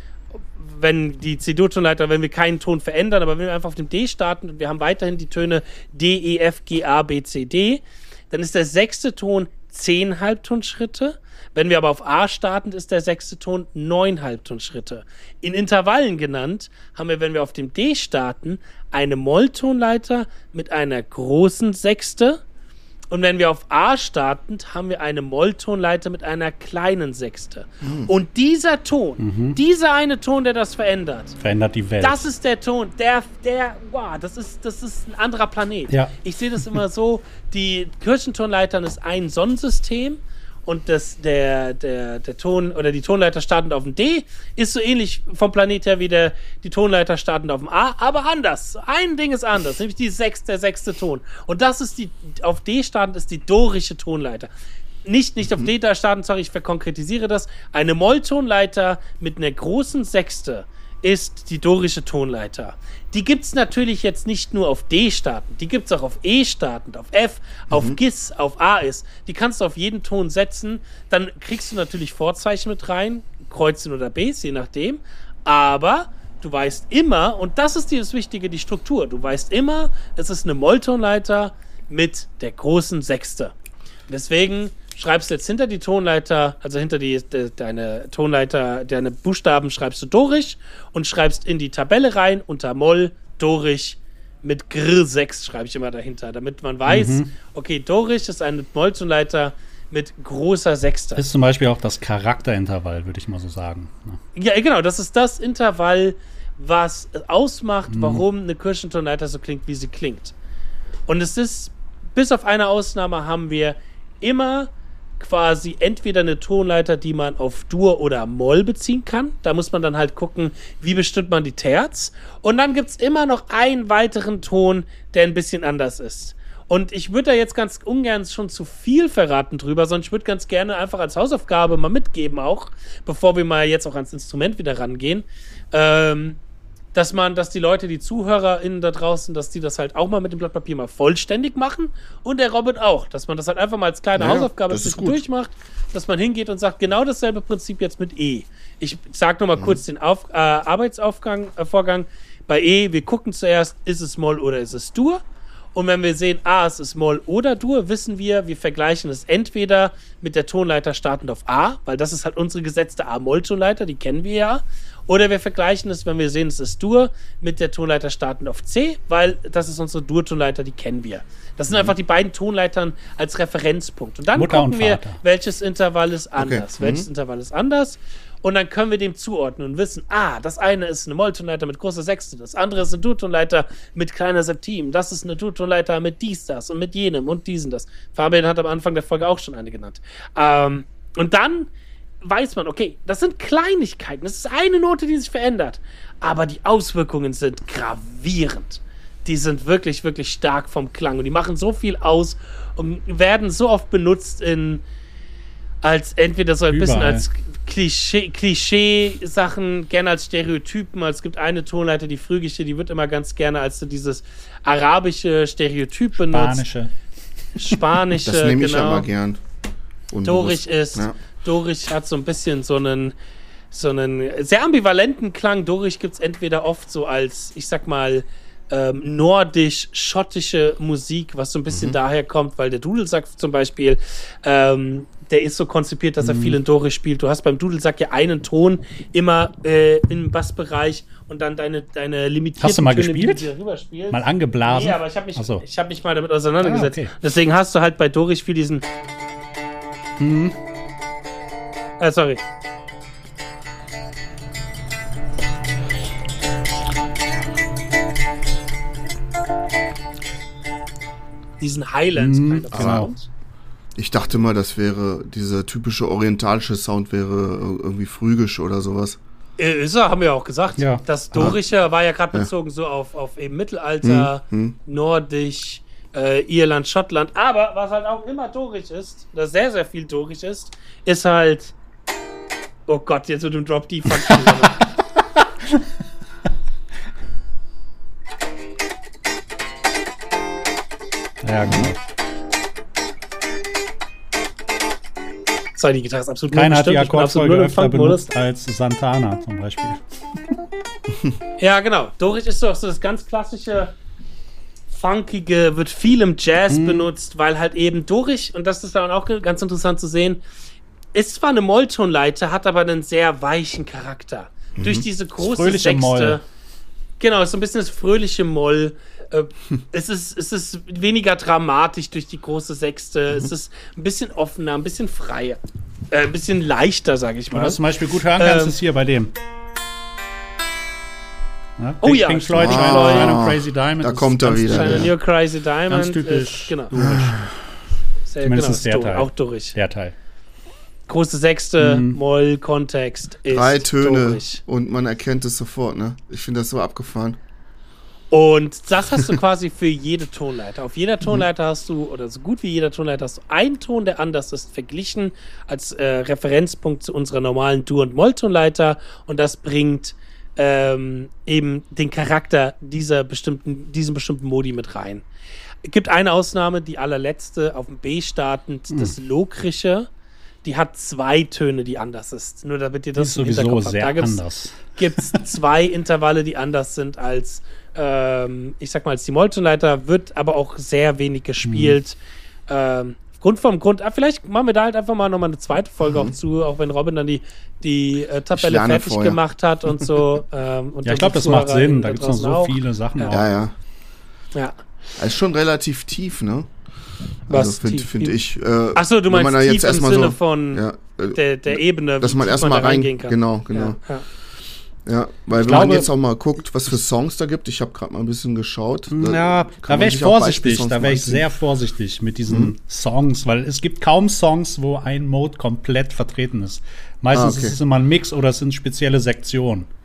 wenn die C-Dur-Tonleiter, wenn wir keinen Ton verändern, aber wenn wir einfach auf dem D starten und wir haben weiterhin die Töne D, E, F, G, A, B, C, D, dann ist der sechste Ton zehn Halbtonschritte. Wenn wir aber auf A starten, ist der sechste Ton neun Halbtonschritte. In Intervallen genannt haben wir, wenn wir auf dem D starten, eine Molltonleiter mit einer großen Sechste. Und wenn wir auf A starten, haben wir eine Molltonleiter mit einer kleinen Sechste. Und dieser Ton, dieser eine Ton, der das verändert, Verändert die Welt. das ist der Ton, der, der, wow, das ist, das ist ein anderer Planet. Ja. Ich sehe das immer so, die Kirchentonleitern ist ein Sonnensystem und das, der, der, der Ton oder die Tonleiter startend auf dem D ist so ähnlich vom Planet her wie der, die Tonleiter startend auf dem A, aber anders. Ein Ding ist anders, nämlich die sechs, der sechste Ton. Und das ist die, auf D startend ist die dorische Tonleiter. Nicht, nicht auf D da starten, sorry, ich verkonkretisiere das. Eine Molltonleiter mit einer großen Sechste ist die dorische Tonleiter. Die gibt es natürlich jetzt nicht nur auf D startend, die gibt es auch auf E startend, auf F, auf Gis, auf A ist. Die kannst du auf jeden Ton setzen. Dann kriegst du natürlich Vorzeichen mit rein, Kreuzen oder Bs, je nachdem. Aber du weißt immer, und das ist dir das Wichtige, die Struktur, du weißt immer, es ist eine Molltonleiter mit der großen Sechste. Deswegen schreibst du jetzt hinter die Tonleiter, also hinter die, de, deine Tonleiter, deine Buchstaben schreibst du dorisch und schreibst in die Tabelle rein unter Moll, dorisch, mit Gr sechs schreibe ich immer dahinter, damit man weiß, Mhm. okay, dorisch ist eine Molltonleiter mit großer Sechster. Ist zum Beispiel auch das Charakterintervall, würde ich mal so sagen. Ne? Ja, genau, das ist das Intervall, was ausmacht, warum eine Kirchentonleiter so klingt, wie sie klingt. Und es ist, bis auf eine Ausnahme haben wir immer quasi entweder eine Tonleiter, die man auf Dur oder Moll beziehen kann. Da muss man dann halt gucken, wie bestimmt man die Terz. Und dann gibt es immer noch einen weiteren Ton, der ein bisschen anders ist. Und ich würde da jetzt ganz ungern schon zu viel verraten drüber, sondern ich würde ganz gerne einfach als Hausaufgabe mal mitgeben auch, bevor wir mal jetzt auch ans Instrument wieder rangehen, ähm, dass man, dass die Leute, die ZuhörerInnen da draußen, dass die das halt auch mal mit dem Blatt Papier mal vollständig machen und der Robin auch, dass man das halt einfach mal als kleine Ja, Hausaufgabe das ist gut. durchmacht, dass man hingeht und sagt, genau dasselbe Prinzip jetzt mit E. Ich sag nur mal Mhm. kurz den Auf, äh, Arbeitsaufgang, äh, Vorgang. Bei E, wir gucken zuerst, ist es Moll oder ist es Dur? Und wenn wir sehen, ah, es ist Moll oder Dur, wissen wir, wir vergleichen es entweder mit der Tonleiter startend auf A, weil das ist halt unsere gesetzte A-Moll-Tonleiter, die kennen wir ja. Oder wir vergleichen es, wenn wir sehen, es ist Dur, mit der Tonleiter startend auf C, weil das ist unsere Dur-Tonleiter, die kennen wir. Das sind Mhm. einfach die beiden Tonleitern als Referenzpunkt. Und dann Mutter gucken und wir, Vater. welches Intervall ist anders. Okay. Welches Mhm. Intervall ist anders. Und dann können wir dem zuordnen und wissen, ah, das eine ist eine Molltonleiter mit großer Sechste, das andere ist eine Dur-Tonleiter mit kleiner Septim, das ist eine Dur-Tonleiter mit dies, das und mit jenem und diesen, das. Fabian hat am Anfang der Folge auch schon eine genannt. Ähm, und dann weiß man, okay, das sind Kleinigkeiten, das ist eine Note, die sich verändert, aber die Auswirkungen sind gravierend. Die sind wirklich, wirklich stark vom Klang und die machen so viel aus und werden so oft benutzt in als entweder so ein bisschen Überall. als Klischee, Klischee-Sachen, gerne als Stereotypen. Also es gibt eine Tonleiter, die phrygische, die wird immer ganz gerne als so dieses arabische Stereotyp benutzt. Spanische. Spanische, Das nehme ich genau. ja mal gern. Unbewusst. Dorisch ist, Ja. Dorisch hat so ein bisschen so einen, so einen sehr ambivalenten Klang. Dorisch gibt es entweder oft so als, ich sag mal, ähm, nordisch-schottische Musik, was so ein bisschen daher kommt, weil der Dudelsack zum Beispiel, ähm, der ist so konzipiert, dass er viel in Dorisch spielt. Du hast beim Dudelsack ja einen Ton immer äh, im Bassbereich und dann deine, deine limitierten Hast du mal Töne, gespielt? die du rüber spielst. Mal angeblasen. Nee, aber ich habe mich, Ach so. ich hab mich mal damit auseinandergesetzt. Ah, okay. Deswegen hast du halt bei Dorisch viel diesen. Mhm. Äh, sorry. Diesen Highlands Mhm, kind of genau. Sound. Ich dachte mal, das wäre, dieser typische orientalische Sound wäre irgendwie phrygisch oder sowas. Äh, Ist er, haben wir auch gesagt. Ja. Das Dorische war ja gerade Ja. bezogen so auf, auf eben Mittelalter, Hm, hm. Nordisch, äh, Irland, Schottland. Aber was halt auch immer Dorisch ist, oder sehr, sehr viel Dorisch ist, ist halt. Oh Gott, jetzt mit dem Drop D. Fuck. Ja, genau. Sorry, die Gitarre ist absolut Keiner hat die unbestimmt. Ich bin absolut Akkordfolge null im öfter Funkmodus. benutzt als Santana zum Beispiel. Ja, genau. Dorisch ist doch so das ganz klassische, funkige, wird viel im Jazz Mhm. benutzt, weil halt eben Dorisch, und das ist dann auch ganz interessant zu sehen, ist zwar eine Molltonleiter, hat aber einen sehr weichen Charakter. Durch diese große fröhliche Sechste. Moll. Genau, ist so ein bisschen das fröhliche Moll. Äh, es, ist, es ist weniger dramatisch durch die große Sechste. Es ist ein bisschen offener, ein bisschen freier. Äh, ein bisschen leichter, sag ich mal. Was du zum Beispiel gut hören kannst, Ähm, ist hier bei dem. Ja, Oh Pink, ja, Pink Floyd, Pink Shine Floyd. On and Crazy Diamond. Da das kommt ist er ganz wieder, Shine ja. on Your Crazy Diamond. Ganz typisch. Ist, genau. Dorisch. Sehr, Zumindest genau, ist der Dur- Teil. auch durch. Der Teil. Große Sechste, Mhm. Moll, Kontext ist Drei Töne durch. und man erkennt es sofort, ne? Ich finde das so abgefahren. Und das hast du quasi für jede Tonleiter. Auf jeder Tonleiter hast du, oder so gut wie jeder Tonleiter hast du einen Ton, der anders ist, verglichen als äh, Referenzpunkt zu unserer normalen Dur- und Molltonleiter. Und das bringt ähm, eben den Charakter dieser bestimmten, diesen bestimmten Modi mit rein. Es gibt eine Ausnahme, die allerletzte, auf dem B startend, das Lokrische. Die hat zwei Töne, die anders ist. Nur damit ihr Die das ist im sowieso Hinterkopf habt. sehr Da gibt's anders. gibt es zwei Intervalle, die anders sind als, ähm, ich sag mal, als die Molltonleiter, wird aber auch sehr wenig gespielt. Mhm. Ähm, Grund vom Grund, ah, vielleicht machen wir da halt einfach mal nochmal eine zweite Folge auch zu, auch wenn Robin dann die, die äh, Tabelle lerne fertig vorher. gemacht hat und so. Ähm, und Ja, ich unsere glaube, das macht ZuhörerInnen Sinn. Da gibt es noch draußen so auch. viele Sachen Ja. auch. Ja, ja. Ja. Es ist schon relativ tief, ne? Was Also finde tief- find tief? ich. Äh, Achso, du wenn meinst man da tief jetzt im erstmal Sinne so, von ja, äh, der, der Ebene, dass wie man tief erstmal da rein, reingehen kann. genau, genau. Ja, ja. Ja, weil wenn glaube- man jetzt auch mal guckt, was für Songs da gibt, ich habe gerade mal ein bisschen geschaut. Ja, kann da man wäre ich sich auch vorsichtig, Beispielsongs da mal wäre ich anziehen. sehr vorsichtig mit diesen Mhm. Songs, weil es gibt kaum Songs, wo ein Mode komplett vertreten ist. Meistens Ah, okay. ist es immer ein Mix oder es sind spezielle Sektionen.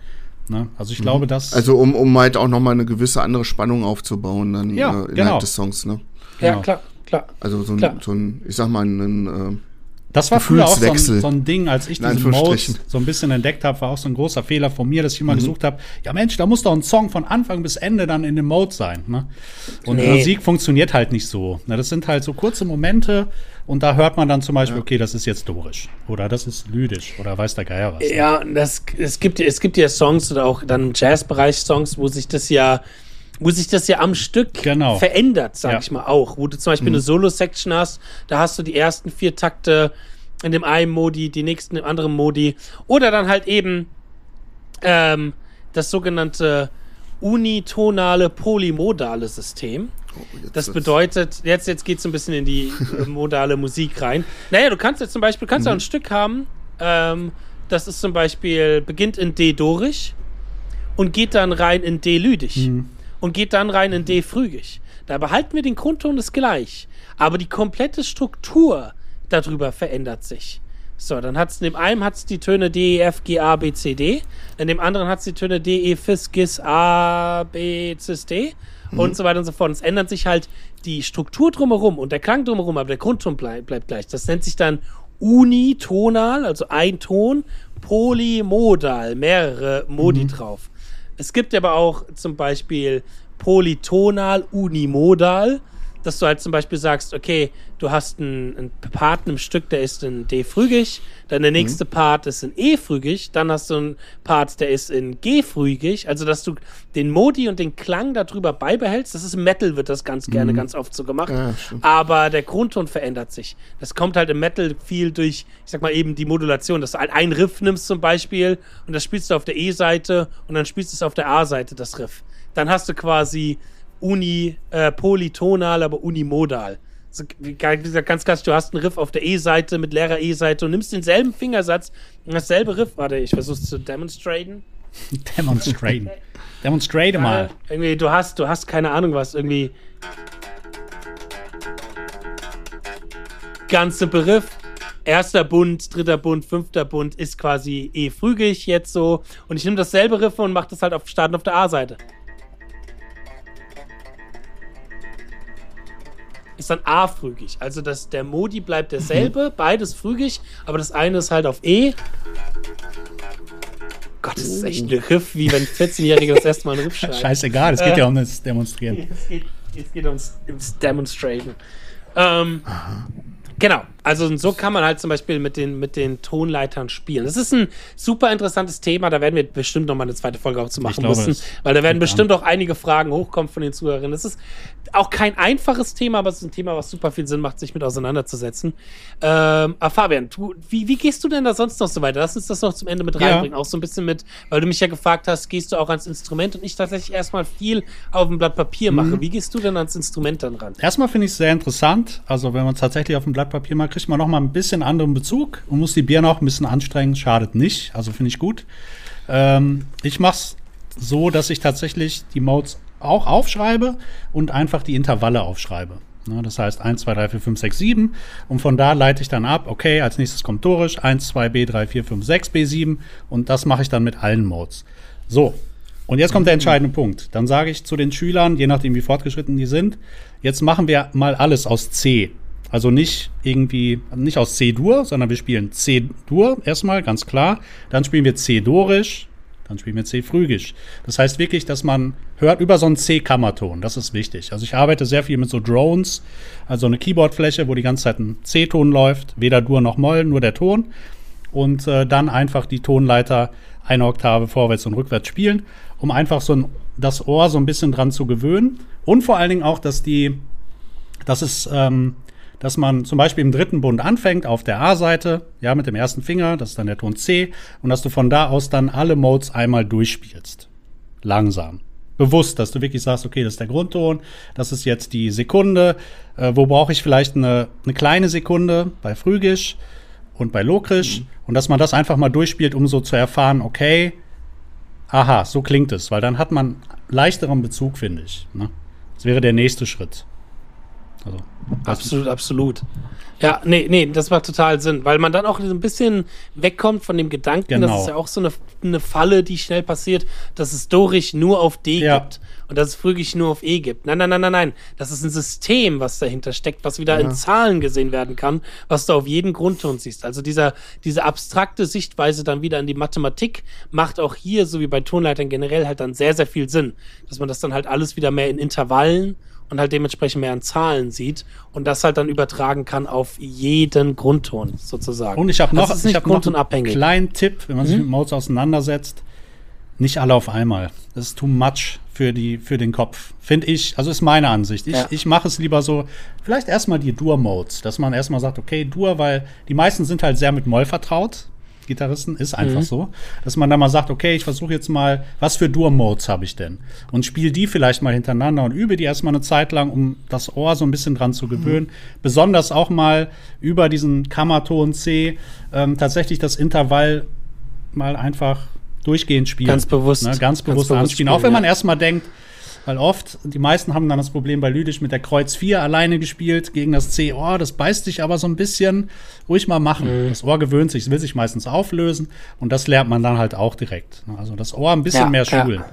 Ne? Also ich mhm. glaube, dass... Also um, um halt auch nochmal eine gewisse andere Spannung aufzubauen dann ja, äh, innerhalb genau. des Songs, ne? Ja, genau. klar, klar. Also so ein, klar. so ein ich sag mal, ein äh, Das war früher auch so ein, so ein Ding, als ich diese Modes so ein bisschen entdeckt habe, war auch so ein großer Fehler von mir, dass ich immer mhm. gesucht habe, ja Mensch, da muss doch ein Song von Anfang bis Ende dann in dem Mode sein. Ne? Und nee. Musik funktioniert halt nicht so. Na, das sind halt so kurze Momente und da hört man dann zum Beispiel, ja. okay, das ist jetzt dorisch oder das ist lydisch oder weiß der Geier was. Ja, das, es, gibt, es gibt ja Songs oder auch dann im Jazzbereich Songs, wo sich das ja wo sich das ja am Stück genau. verändert, sag ja. ich mal auch. Wo du zum Beispiel mhm. eine Solo-Section hast, da hast du die ersten vier Takte in dem einen Modi, die nächsten im anderen Modi. Oder dann halt eben ähm, das sogenannte unitonale polymodale System. Oh, das bedeutet, jetzt, jetzt geht es ein bisschen in die modale Musik rein. Naja, du kannst jetzt zum Beispiel, kannst mhm. auch ein Stück haben, ähm, das ist zum Beispiel, beginnt in D-Dorisch und geht dann rein in D-Lydisch mhm. und geht dann rein in D-Phrygisch. Da behalten wir den Grundton ist gleich, aber die komplette Struktur darüber verändert sich. So, dann hat es in dem einen hat's die Töne D, E, F, G, A, B, C, D. In dem anderen hat es die Töne D, E, F, G, S, A, B, C, S, D mhm. und so weiter und so fort. Es ändert sich halt die Struktur drumherum und der Klang drumherum, aber der Grundton bleib, bleibt gleich. Das nennt sich dann unitonal, also ein Ton, polymodal, mehrere Modi mhm. drauf. Es gibt aber auch zum Beispiel polytonal, unimodal, dass du halt zum Beispiel sagst, okay, du hast einen, einen Part im Stück, der ist in D-Phrygisch, dann der nächste mhm. Part ist in E-Phrygisch, dann hast du einen Part, der ist in G-Phrygisch, also dass du den Modi und den Klang darüber beibehältst. Das ist im Metal, wird das ganz gerne, mhm. ganz oft so gemacht, ja, aber der Grundton verändert sich. Das kommt halt im Metal viel durch, ich sag mal eben die Modulation, dass du halt einen Riff nimmst zum Beispiel und das spielst du auf der E-Seite und dann spielst du es auf der A-Seite, das Riff. Dann hast du quasi Uni, äh, polytonal, aber unimodal. So, wie gesagt, ganz klassisch, du hast einen Riff auf der E-Seite mit leerer E-Seite und nimmst denselben Fingersatz und dasselbe Riff. Warte, ich versuch's zu demonstraten. Demonstraten. Demonstrate ja, mal. Irgendwie, du hast, du hast keine Ahnung was, irgendwie ganz simpel Riff. Erster Bund, dritter Bund, fünfter Bund ist quasi E-Phrygisch jetzt so. Und ich nehme dasselbe Riff und mache das halt auf Starten auf der A-Seite. Ist dann A-Phrygisch. Also das, der Modi bleibt derselbe, mhm. beides phrygisch, aber das eine ist halt auf E. Gott, das ist echt ein Riff, wie wenn ein vierzehn-Jähriger das erste Mal ein Riff schreibt. Scheißegal, es geht äh, ja um das Demonstrieren. Es geht, es geht ums, ums Demonstraten. Ähm, genau, also so kann man halt zum Beispiel mit den, mit den Tonleitern spielen. Das ist ein super interessantes Thema, da werden wir bestimmt noch mal eine zweite Folge auch zu machen glaube, müssen, weil da werden bestimmt auch einige Fragen hochkommen von den Zuhörerinnen. Das ist auch kein einfaches Thema, aber es ist ein Thema, was super viel Sinn macht, sich mit auseinanderzusetzen. Ähm, aber Fabian, du, wie, wie gehst du denn da sonst noch so weiter? Lass uns das noch zum Ende mit reinbringen, ja. auch so ein bisschen mit, weil du mich ja gefragt hast, gehst du auch ans Instrument und ich tatsächlich erstmal viel auf dem Blatt Papier mache. Mhm. Wie gehst du denn ans Instrument dann ran? Erstmal finde ich es sehr interessant, also wenn man es tatsächlich auf dem Blatt Papier macht, kriegt man noch mal ein bisschen anderen Bezug und muss die Birne auch ein bisschen anstrengen, schadet nicht, also finde ich gut. Ähm, ich mache es so, dass ich tatsächlich die Modes auch aufschreibe und einfach die Intervalle aufschreibe. Ne, das heißt eins, zwei, drei, vier, fünf, sechs, sieben und von da leite ich dann ab, okay, als nächstes kommt Dorisch, eins, zwei, B, drei, vier, fünf, sechs, B, sieben und das mache ich dann mit allen Modes. So, und jetzt kommt der entscheidende Punkt. Dann sage ich zu den Schülern, je nachdem wie fortgeschritten die sind, jetzt machen wir mal alles aus C. Also nicht irgendwie, nicht aus C-Dur, sondern wir spielen C-Dur erstmal, ganz klar. Dann spielen wir C-Dorisch, dann spielen wir C-Phrygisch. Das heißt wirklich, dass man hört über so einen C-Kammerton. Das ist wichtig. Also ich arbeite sehr viel mit so Drones, also eine Keyboardfläche, wo die ganze Zeit ein C-Ton läuft, weder Dur noch Moll, nur der Ton. Und äh, dann einfach die Tonleiter eine Oktave vorwärts und rückwärts spielen, um einfach so ein, das Ohr so ein bisschen dran zu gewöhnen. Und vor allen Dingen auch, dass die, dass es, ähm, dass man zum Beispiel im dritten Bund anfängt auf der A-Seite, ja, mit dem ersten Finger, das ist dann der Ton C, und dass du von da aus dann alle Modes einmal durchspielst. Langsam. Bewusst, dass du wirklich sagst, okay, das ist der Grundton, das ist jetzt die Sekunde, äh, wo brauche ich vielleicht eine, eine kleine Sekunde bei Phrygisch und bei Lokrisch, mhm. und dass man das einfach mal durchspielt, um so zu erfahren, okay, aha, so klingt es, weil dann hat man leichteren Bezug, finde ich. Ne? Das wäre der nächste Schritt. Also Absolut, absolut. Ja, nee, nee, das macht total Sinn, weil man dann auch so ein bisschen wegkommt von dem Gedanken, Genau. das ist ja auch so eine, eine Falle, die schnell passiert, dass es Doric nur auf D Ja. gibt und dass es Phrygisch nur auf E gibt. Nein, nein, nein, nein, nein. Das ist ein System, was dahinter steckt, was wieder in Zahlen gesehen werden kann, was du auf jeden Grundton siehst. Also dieser, diese abstrakte Sichtweise dann wieder in die Mathematik macht auch hier, so wie bei Tonleitern generell, halt dann sehr, sehr viel Sinn. Dass man das dann halt alles wieder mehr in Intervallen und halt dementsprechend mehr an Zahlen sieht und das halt dann übertragen kann auf jeden Grundton sozusagen. Und ich habe noch, das ist ich nicht hab noch einen grundtonabhängig. kleinen Tipp, wenn man sich Mhm. mit Modes auseinandersetzt. Nicht alle auf einmal. Das ist too much für, die, für den Kopf. Finde ich, also ist meine Ansicht. Ich, Ja. ich mache es lieber so, vielleicht erstmal die Dur-Modes, dass man erstmal sagt, okay, Dur, weil die meisten sind halt sehr mit Moll vertraut. Gitarristen, ist einfach Mhm. so, dass man dann mal sagt, okay, ich versuche jetzt mal, was für Dur-Modes habe ich denn? Und spiele die vielleicht mal hintereinander und übe die erstmal eine Zeit lang, um das Ohr so ein bisschen dran zu gewöhnen. Mhm. Besonders auch mal über diesen Kammerton C ähm, tatsächlich das Intervall mal einfach durchgehend spielen. Ganz bewusst. Ne? Ganz bewusst bewusst anspielen. spielen, Auch wenn man ja. erstmal denkt, weil oft, die meisten haben dann das Problem bei Lydisch mit der Kreuz vier alleine gespielt gegen das C. Oh, das beißt sich aber so ein bisschen. Ruhig mal machen. Mhm. Das Ohr gewöhnt sich, es will sich meistens auflösen. Und das lernt man dann halt auch direkt. Also das Ohr ein bisschen Ja, mehr ja. schulen.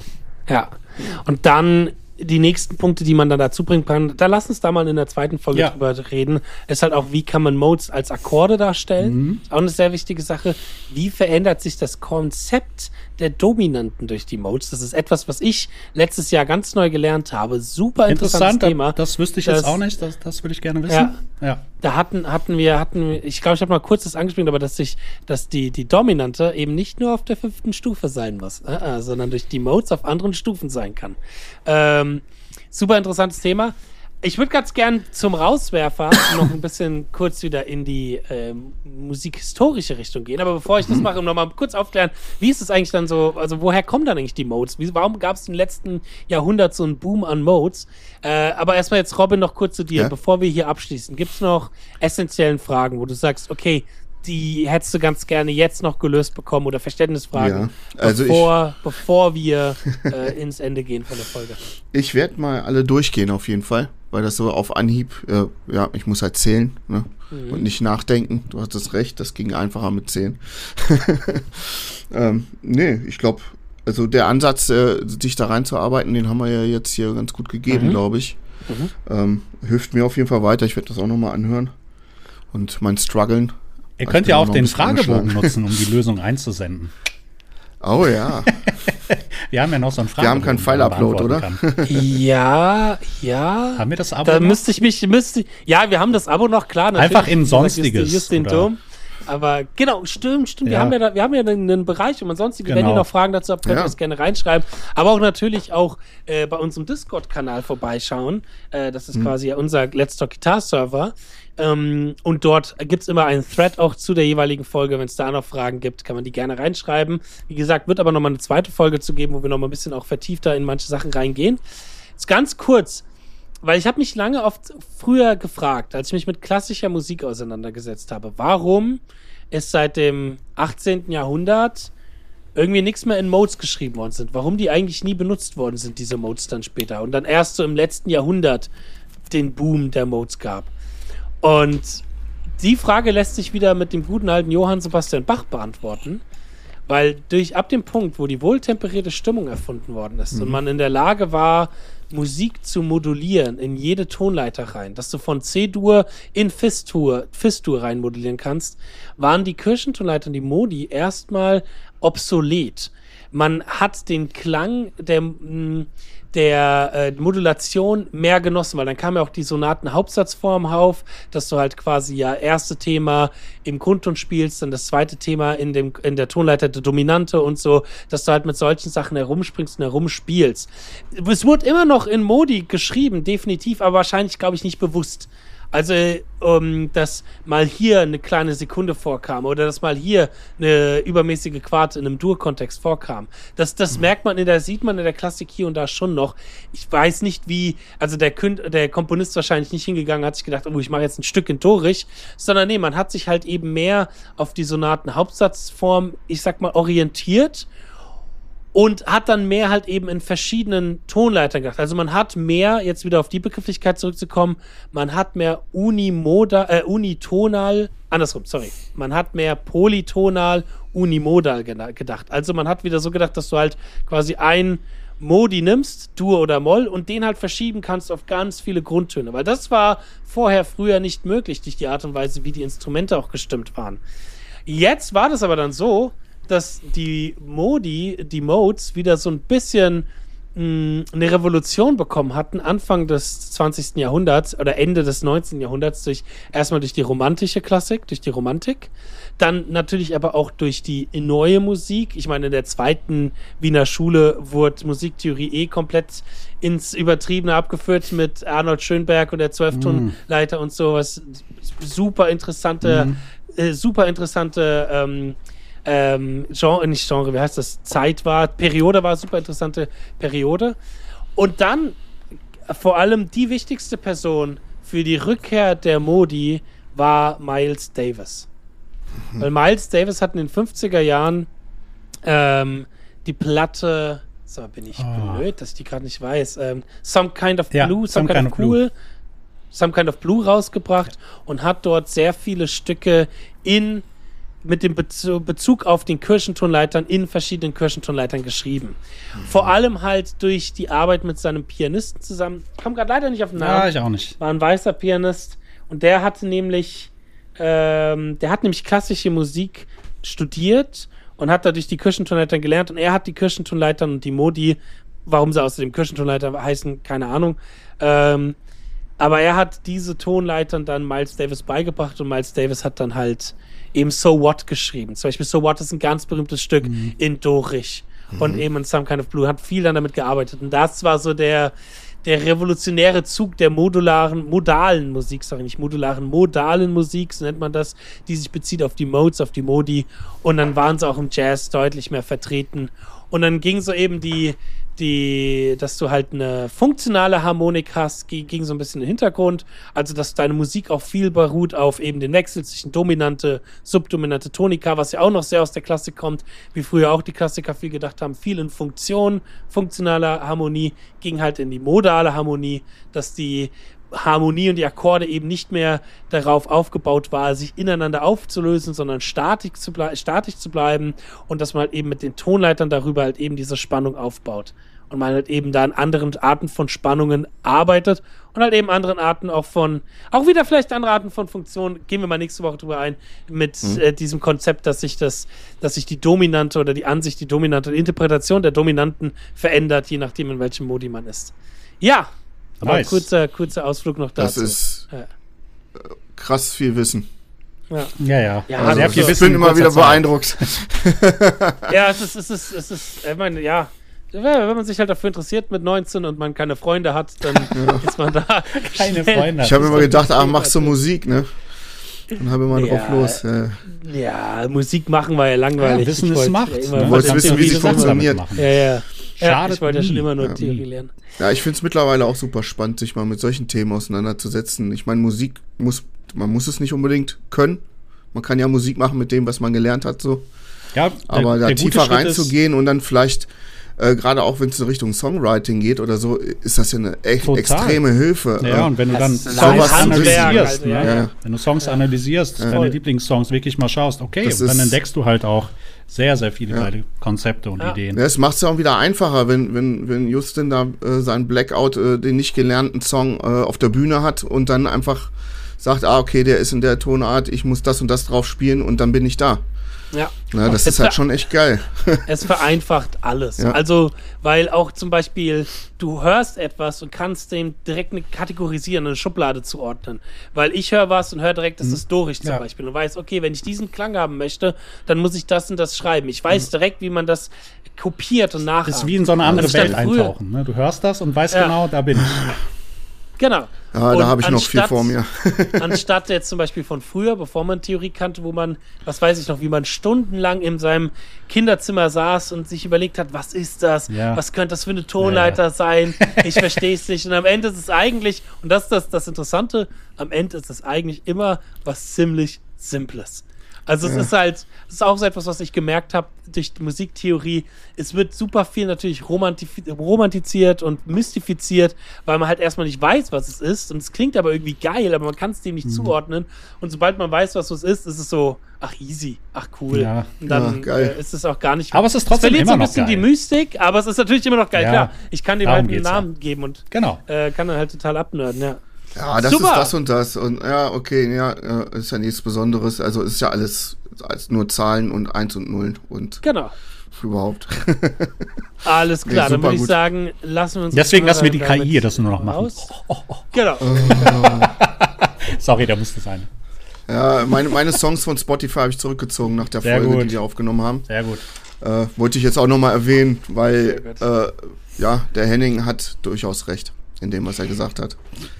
Ja. Und dann die nächsten Punkte, die man dann dazu bringen kann, da lass uns da mal in der zweiten Folge Ja. drüber reden, ist halt auch, wie kann man Modes als Akkorde darstellen? Mhm. Auch eine sehr wichtige Sache. Wie verändert sich das Konzept der Dominanten durch die Modes? Das ist etwas, was ich letztes Jahr ganz neu gelernt habe. Super interessantes Interessant, Thema. das wüsste ich Das- jetzt auch nicht. Das, das würde ich gerne wissen. Ja. Ja. Da hatten, hatten wir, hatten wir, ich glaube, ich habe mal kurz das angespielt, aber dass sich, dass die, die Dominante eben nicht nur auf der fünften Stufe sein muss, äh, äh, sondern durch die Modes auf anderen Stufen sein kann. Ähm, super interessantes Thema. Ich würde ganz gern zum Rauswerfer noch ein bisschen kurz wieder in die ähm, musikhistorische Richtung gehen. Aber bevor ich das mache, noch mal kurz aufklären, wie ist es eigentlich dann so, also woher kommen dann eigentlich die Modes? Wie, warum gab es im letzten Jahrhundert so einen Boom an Modes? Äh, aber erstmal jetzt, Robin, noch kurz zu dir, Ja? bevor wir hier abschließen. Gibt es noch essentiellen Fragen, wo du sagst, okay, die hättest du ganz gerne jetzt noch gelöst bekommen oder Verständnisfragen, Ja, also bevor, bevor wir äh, ins Ende gehen von der Folge? Ich werde mal alle durchgehen auf jeden Fall, weil das so auf Anhieb, äh, ja, ich muss halt zählen, ne? Mhm. Und nicht nachdenken. Du hattest recht, das ging einfacher mit zehn. ähm, nee, ich glaube, also der Ansatz, äh, dich da reinzuarbeiten, den haben wir ja jetzt hier ganz gut gegeben, Mhm. glaube ich. Mhm. Ähm, hilft mir auf jeden Fall weiter. Ich werde das auch nochmal anhören. Und mein Struggeln. Ihr Ich könnt bin ja auch auch noch den ein bisschen Fragebogen angeschlagen. nutzen, um die Lösung einzusenden. Oh ja. Wir haben ja noch so einen Wir Fragebogen. haben keinen den man File-Upload, oder? beantworten kann. Ja, ja. Haben wir das Abo Da noch? müsste ich mich, müsste, ja, wir haben das Abo noch, klar. natürlich. Einfach in Wie gesagt, Sonstiges, Just, just den oder? Dom. Aber genau, stimmt, stimmt. Wir Ja. haben ja, da, wir haben ja einen, einen Bereich, um ansonsten, wenn Genau. ihr noch Fragen dazu habt, könnt ihr Ja. das gerne reinschreiben. Aber auch natürlich auch äh, bei unserem Discord-Kanal vorbeischauen. Äh, das ist Mhm. quasi unser Let's Talk Guitar Server. Ähm, und dort gibt's immer einen Thread auch zu der jeweiligen Folge. Wenn es da noch Fragen gibt, kann man die gerne reinschreiben. Wie gesagt, wird aber noch mal eine zweite Folge zu geben, wo wir noch mal ein bisschen auch vertiefter in manche Sachen reingehen. Jetzt ganz kurz, weil ich habe mich lange oft früher gefragt, als ich mich mit klassischer Musik auseinandergesetzt habe, warum ist seit dem achtzehnten Jahrhundert irgendwie nichts mehr in Modes geschrieben worden sind. Warum die eigentlich nie benutzt worden sind, diese Modes dann später. Und dann erst so im letzten Jahrhundert den Boom der Modes gab. Und die Frage lässt sich wieder mit dem guten alten Johann Sebastian Bach beantworten. Weil durch ab dem Punkt, wo die wohltemperierte Stimmung erfunden worden ist und man in der Lage war, Musik zu modulieren in jede Tonleiter rein, dass du von C-Dur in Fis-Dur Fis-Dur rein modulieren kannst, waren die Kirchentonleiter, die Modi, erstmal obsolet. Man hat den Klang der, mh, der äh, Modulation mehr genossen, weil dann kam ja auch die Sonaten-Hauptsatzform auf, dass du halt quasi ja erste Thema im Grundton spielst, dann das zweite Thema in dem in der Tonleiter der Dominante und so, dass du halt mit solchen Sachen herumspringst und herumspielst. Es wurde immer noch in Modi geschrieben, definitiv, aber wahrscheinlich, glaube ich, nicht bewusst. Also, um, dass mal hier eine kleine Sekunde vorkam oder dass mal hier eine übermäßige Quarte in einem Dur-Kontext vorkam. Das, das mhm. merkt man, in der, sieht man in der Klassik hier und da schon noch. Ich weiß nicht, wie, also der, Kün- der Komponist wahrscheinlich nicht hingegangen, hat sich gedacht, oh, ich mache jetzt ein Stück in Doric, sondern nee, man hat sich halt eben mehr auf die Sonaten-Hauptsatzform, ich sag mal, orientiert. und hat dann mehr halt eben in verschiedenen Tonleitern gedacht. Also man hat mehr, jetzt wieder auf die Begrifflichkeit zurückzukommen, man hat mehr unimodal, äh, unitonal, andersrum, sorry, man hat mehr polytonal, unimodal gedacht. Also man hat wieder so gedacht, dass du halt quasi ein Modi nimmst, Dur oder Moll, und den halt verschieben kannst auf ganz viele Grundtöne. Weil das war vorher früher nicht möglich, durch die Art und Weise, wie die Instrumente auch gestimmt waren. Jetzt war das aber dann so, dass die Modi, die Modes, wieder so ein bisschen mh, eine Revolution bekommen hatten, Anfang des zwanzigsten Jahrhunderts oder Ende des neunzehnten Jahrhunderts, durch, erstmal durch die romantische Klassik, durch die Romantik, dann natürlich aber auch durch die neue Musik. Ich meine, in der zweiten Wiener Schule wurde Musiktheorie eh komplett ins Übertriebene abgeführt mit Arnold Schönberg und der Zwölftonleiter mm. und sowas. Super interessante, mm. äh, super interessante ähm, ähm, Genre, nicht Genre, wie heißt das? Zeit war, Periode war, super interessante Periode. Und dann vor allem die wichtigste Person für die Rückkehr der Modi war Miles Davis. Mhm. Weil Miles Davis hat in den fünfziger Jahren ähm, die Platte, so bin ich oh. blöd, dass ich die gerade nicht weiß, ähm, Some Kind of ja, Blue, Some, Some Kind, kind of Cool, Blue. Some Kind of Blue rausgebracht und hat dort sehr viele Stücke in mit dem Bezug auf den Kirchentonleitern in verschiedenen Kirchentonleitern geschrieben. Mhm. Vor allem halt durch die Arbeit mit seinem Pianisten zusammen. Ich komme gerade leider nicht auf den Namen. Ja, ich auch nicht. War ein weißer Pianist und der hatte nämlich ähm, der hat nämlich klassische Musik studiert und hat dadurch die Kirchentonleitern gelernt und er hat die Kirchentonleitern und die Modi, warum sie außerdem Kirchentonleiter heißen, keine Ahnung, ähm, aber er hat diese Tonleitern dann Miles Davis beigebracht und Miles Davis hat dann halt eben So What geschrieben. Zum Beispiel So What ist ein ganz berühmtes Stück mhm. in Dorisch. Mhm. Und eben in Some Kind of Blue hat viel dann damit gearbeitet. Und das war so der, der revolutionäre Zug der modularen, modalen Musik, sorry, nicht modularen, modalen Musik, so nennt man das, die sich bezieht auf die Modes, auf die Modi. Und dann waren sie auch im Jazz deutlich mehr vertreten. Und dann ging so eben die, die, dass du halt eine funktionale Harmonik hast, ging so ein bisschen in den Hintergrund. Also, dass deine Musik auch viel beruht auf eben den Wechsel zwischen dominante, subdominante Tonika, was ja auch noch sehr aus der Klassik kommt, wie früher auch die Klassiker viel gedacht haben, viel in Funktion, funktionaler Harmonie, ging halt in die modale Harmonie, dass die Harmonie und die Akkorde eben nicht mehr darauf aufgebaut war, sich ineinander aufzulösen, sondern statisch zu, ble- statisch zu bleiben und dass man halt eben mit den Tonleitern darüber halt eben diese Spannung aufbaut. Und man halt eben da an anderen Arten von Spannungen arbeitet und halt eben anderen Arten auch von, auch wieder vielleicht andere Arten von Funktionen, gehen wir mal nächste Woche drüber ein, mit mhm. äh, diesem Konzept, dass sich das, dass sich die dominante oder die Ansicht, die dominante Interpretation der Dominanten verändert, je nachdem in welchem Modi man ist. Ja, nice. kurzer, kurzer Ausflug noch dazu. Das ist ja. krass viel Wissen. Ja, ja. ja. ja also sehr viel ich Wissen bin immer wieder Zeit. beeindruckt. Ja, es ist, es ist, es ist, ich meine, ja, wenn man sich halt dafür interessiert mit neunzehn und man keine Freunde hat, dann ja. ist man da. Keine Freunde. Ich habe immer gedacht, ach, machst du Musik, ne? Und habe immer ja, drauf los. Ja. ja, Musik machen war ja langweilig. Ja, wissen, ich es macht. Ja, du wolltest wissen, wie sie funktioniert. Ja, ja. Ja, ich wollte ja schon immer nur ja. Theorie lernen. Ja, ich finde es mittlerweile auch super spannend, sich mal mit solchen Themen auseinanderzusetzen. Ich meine, Musik muss, man muss es nicht unbedingt können. Man kann ja Musik machen mit dem, was man gelernt hat, so. Ja, der, aber da der tiefer reinzugehen und dann vielleicht, äh, gerade auch wenn es in Richtung Songwriting geht oder so, ist das ja eine echt Total. extreme Hilfe. Ja, und wenn du dann das Songs analysierst, halt, ja. ne? ja. wenn du Songs ja. analysierst, ja. deine Lieblingssongs wirklich mal schaust, okay, das und dann entdeckst du halt auch sehr, sehr viele ja. geile Konzepte und ja. Ideen. Ja, es macht es ja auch wieder einfacher, wenn, wenn, wenn Justin da äh, seinen Blackout, äh, den nicht gelernten Song äh, auf der Bühne hat und dann einfach sagt, ah, okay, der ist in der Tonart, ich muss das und das drauf spielen und dann bin ich da. Ja. Na, das es ist halt schon echt geil. Es vereinfacht alles. Ja. Also, weil auch zum Beispiel, du hörst etwas und kannst dem direkt eine kategorisieren, eine Schublade zuordnen. Weil ich höre was und höre direkt, das ist Dorisch zum ja. Beispiel. Und weiß, okay, wenn ich diesen Klang haben möchte, dann muss ich das und das schreiben. Ich weiß mhm. direkt, wie man das kopiert und nachahmt. Das ist wie in so eine andere Welt eintauchen. Ne? Du hörst das und weißt ja. genau, da bin ich. Genau. Ja, da habe ich noch viel vor mir. Anstatt jetzt zum Beispiel von früher, bevor man Theorie kannte, wo man, was weiß ich noch, wie man stundenlang in seinem Kinderzimmer saß und sich überlegt hat, was ist das? Ja. Was könnte das für eine Tonleiter ja. sein? Ich verstehe es nicht. Und am Ende ist es eigentlich, und das ist das, das Interessante, am Ende ist es eigentlich immer was ziemlich Simples. Also es Ja. ist halt, es ist auch so etwas, was ich gemerkt habe durch die Musiktheorie. Es wird super viel natürlich romantif- romantisiert und mystifiziert, weil man halt erstmal nicht weiß, was es ist. Und es klingt aber irgendwie geil, aber man kann es dem nicht zuordnen. Und sobald man weiß, was es ist, ist es so, ach easy, ach cool. Ja. Und dann Ja, geil. äh, ist es auch gar nicht. Aber es ist trotzdem verliert immer so ein noch bisschen geil. die Mystik, aber es ist natürlich immer noch geil. Ja, Klar, ich kann dem darum halt einen geht's ja. Namen geben und Genau. äh, kann dann halt total abnörden, ja. Ja, das Super. ist das und das. Und ja, okay, ja, äh, ist ja nichts Besonderes. Also ist ja alles als nur Zahlen und Eins und Nullen und Genau. überhaupt. Alles Nee, klar, dann super würde ich gut. sagen, lassen wir uns. Deswegen lassen wir die damit K I das nur noch machen. raus. Genau. Sorry, da musste sein. Ja, meine, meine Songs von Spotify habe ich zurückgezogen nach der Sehr Folge, gut. die wir aufgenommen haben. Sehr gut. Äh, wollte ich jetzt auch nochmal erwähnen, weil Sehr äh, ja, der Henning hat durchaus recht in dem, was er gesagt hat.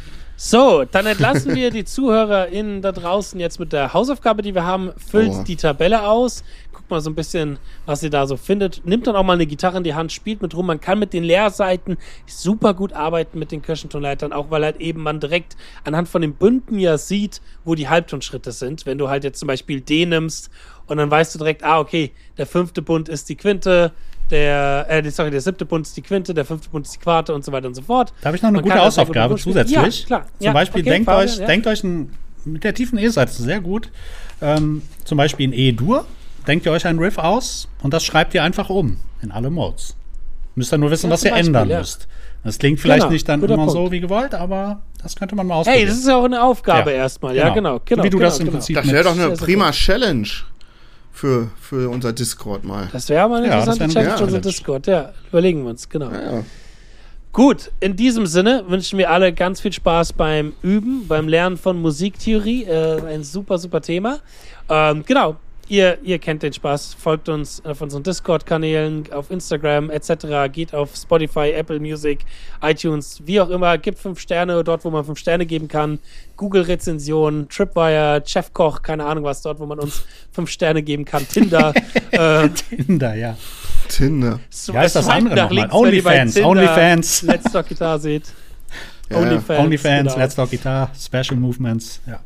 So, dann entlassen wir die ZuhörerInnen da draußen jetzt mit der Hausaufgabe, die wir haben. Füllt Oh. die Tabelle aus. Guckt mal so ein bisschen, was ihr da so findet. Nimmt dann auch mal eine Gitarre in die Hand, spielt mit rum. Man kann mit den Leerseiten super gut arbeiten mit den Kirchentonleitern, auch weil halt eben man direkt anhand von den Bünden ja sieht, wo die Halbtonschritte sind. Wenn du halt jetzt zum Beispiel D nimmst und dann weißt du direkt, ah, okay, der fünfte Bund ist die Quinte, der, äh, sorry, der siebte Bund ist die Quinte, der fünfte Bund ist die Quarte und so weiter und so fort. Da habe ich noch eine Man gute kann das sehr gut Hausaufgabe rumspielen. zusätzlich. Ja, klar. Zum Ja, Beispiel okay, denkt Fabian, euch, ja. denkt euch ein, mit der tiefen E-Seite, das ist sehr gut. Ähm, zum Beispiel in E-Dur. Denkt ihr euch einen Riff aus und das schreibt ihr einfach um in alle Modes. Müsst ihr nur wissen, Ja, was zum ihr Beispiel, ändern ja. müsst. Das klingt vielleicht Genau, nicht dann guter immer Punkt. so wie gewollt, aber das könnte man mal ausprobieren. Hey, das ist ja auch eine Aufgabe Ja. erstmal. Ja, genau. genau Wie du genau, das im genau. Prinzip Das mit- wäre doch eine Sehr, sehr prima Challenge für, für unser Discord mal. Das wäre mal eine Ja, das interessante wär eine Challenge gute für unseren Challenge. Discord. Ja, überlegen wir uns, genau. Ja. Gut, in diesem Sinne wünschen wir alle ganz viel Spaß beim Üben, beim Lernen von Musiktheorie. Äh, ein super, super Thema. Ähm, genau, ihr, ihr kennt den Spaß. Folgt uns auf unseren Discord-Kanälen, auf Instagram et cetera. Geht auf Spotify, Apple Music, iTunes, wie auch immer. Gibt fünf Sterne dort, wo man fünf Sterne geben kann. Google-Rezensionen, Tripwire, Chefkoch, keine Ahnung was, dort, wo man uns fünf Sterne geben kann. Tinder. äh, Tinder, ja. Tinder. So, Wie heißt das swipe andere nach nochmal? links, wenn ihr bei OnlyFans, Tinder OnlyFans. Let's Talk Guitar seht. Ja. OnlyFans. OnlyFans, genau. Let's Talk Guitar, Special Movements. Ja.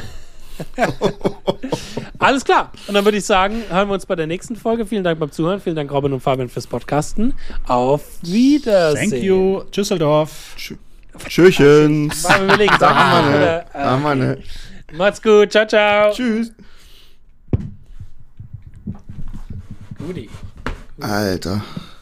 Alles klar. Und dann würde ich sagen, hören wir uns bei der nächsten Folge. Vielen Dank beim Zuhören. Vielen Dank, Robin und Fabian, fürs Podcasten. Auf Wiedersehen. Thank you, Düsseldorf. Tschüchens. Mal überlegen. Sagen Ah, wir ne. oder, Ah, Mann, ne. Macht's gut. Ciao, ciao. Tschüss. Guti. Alter.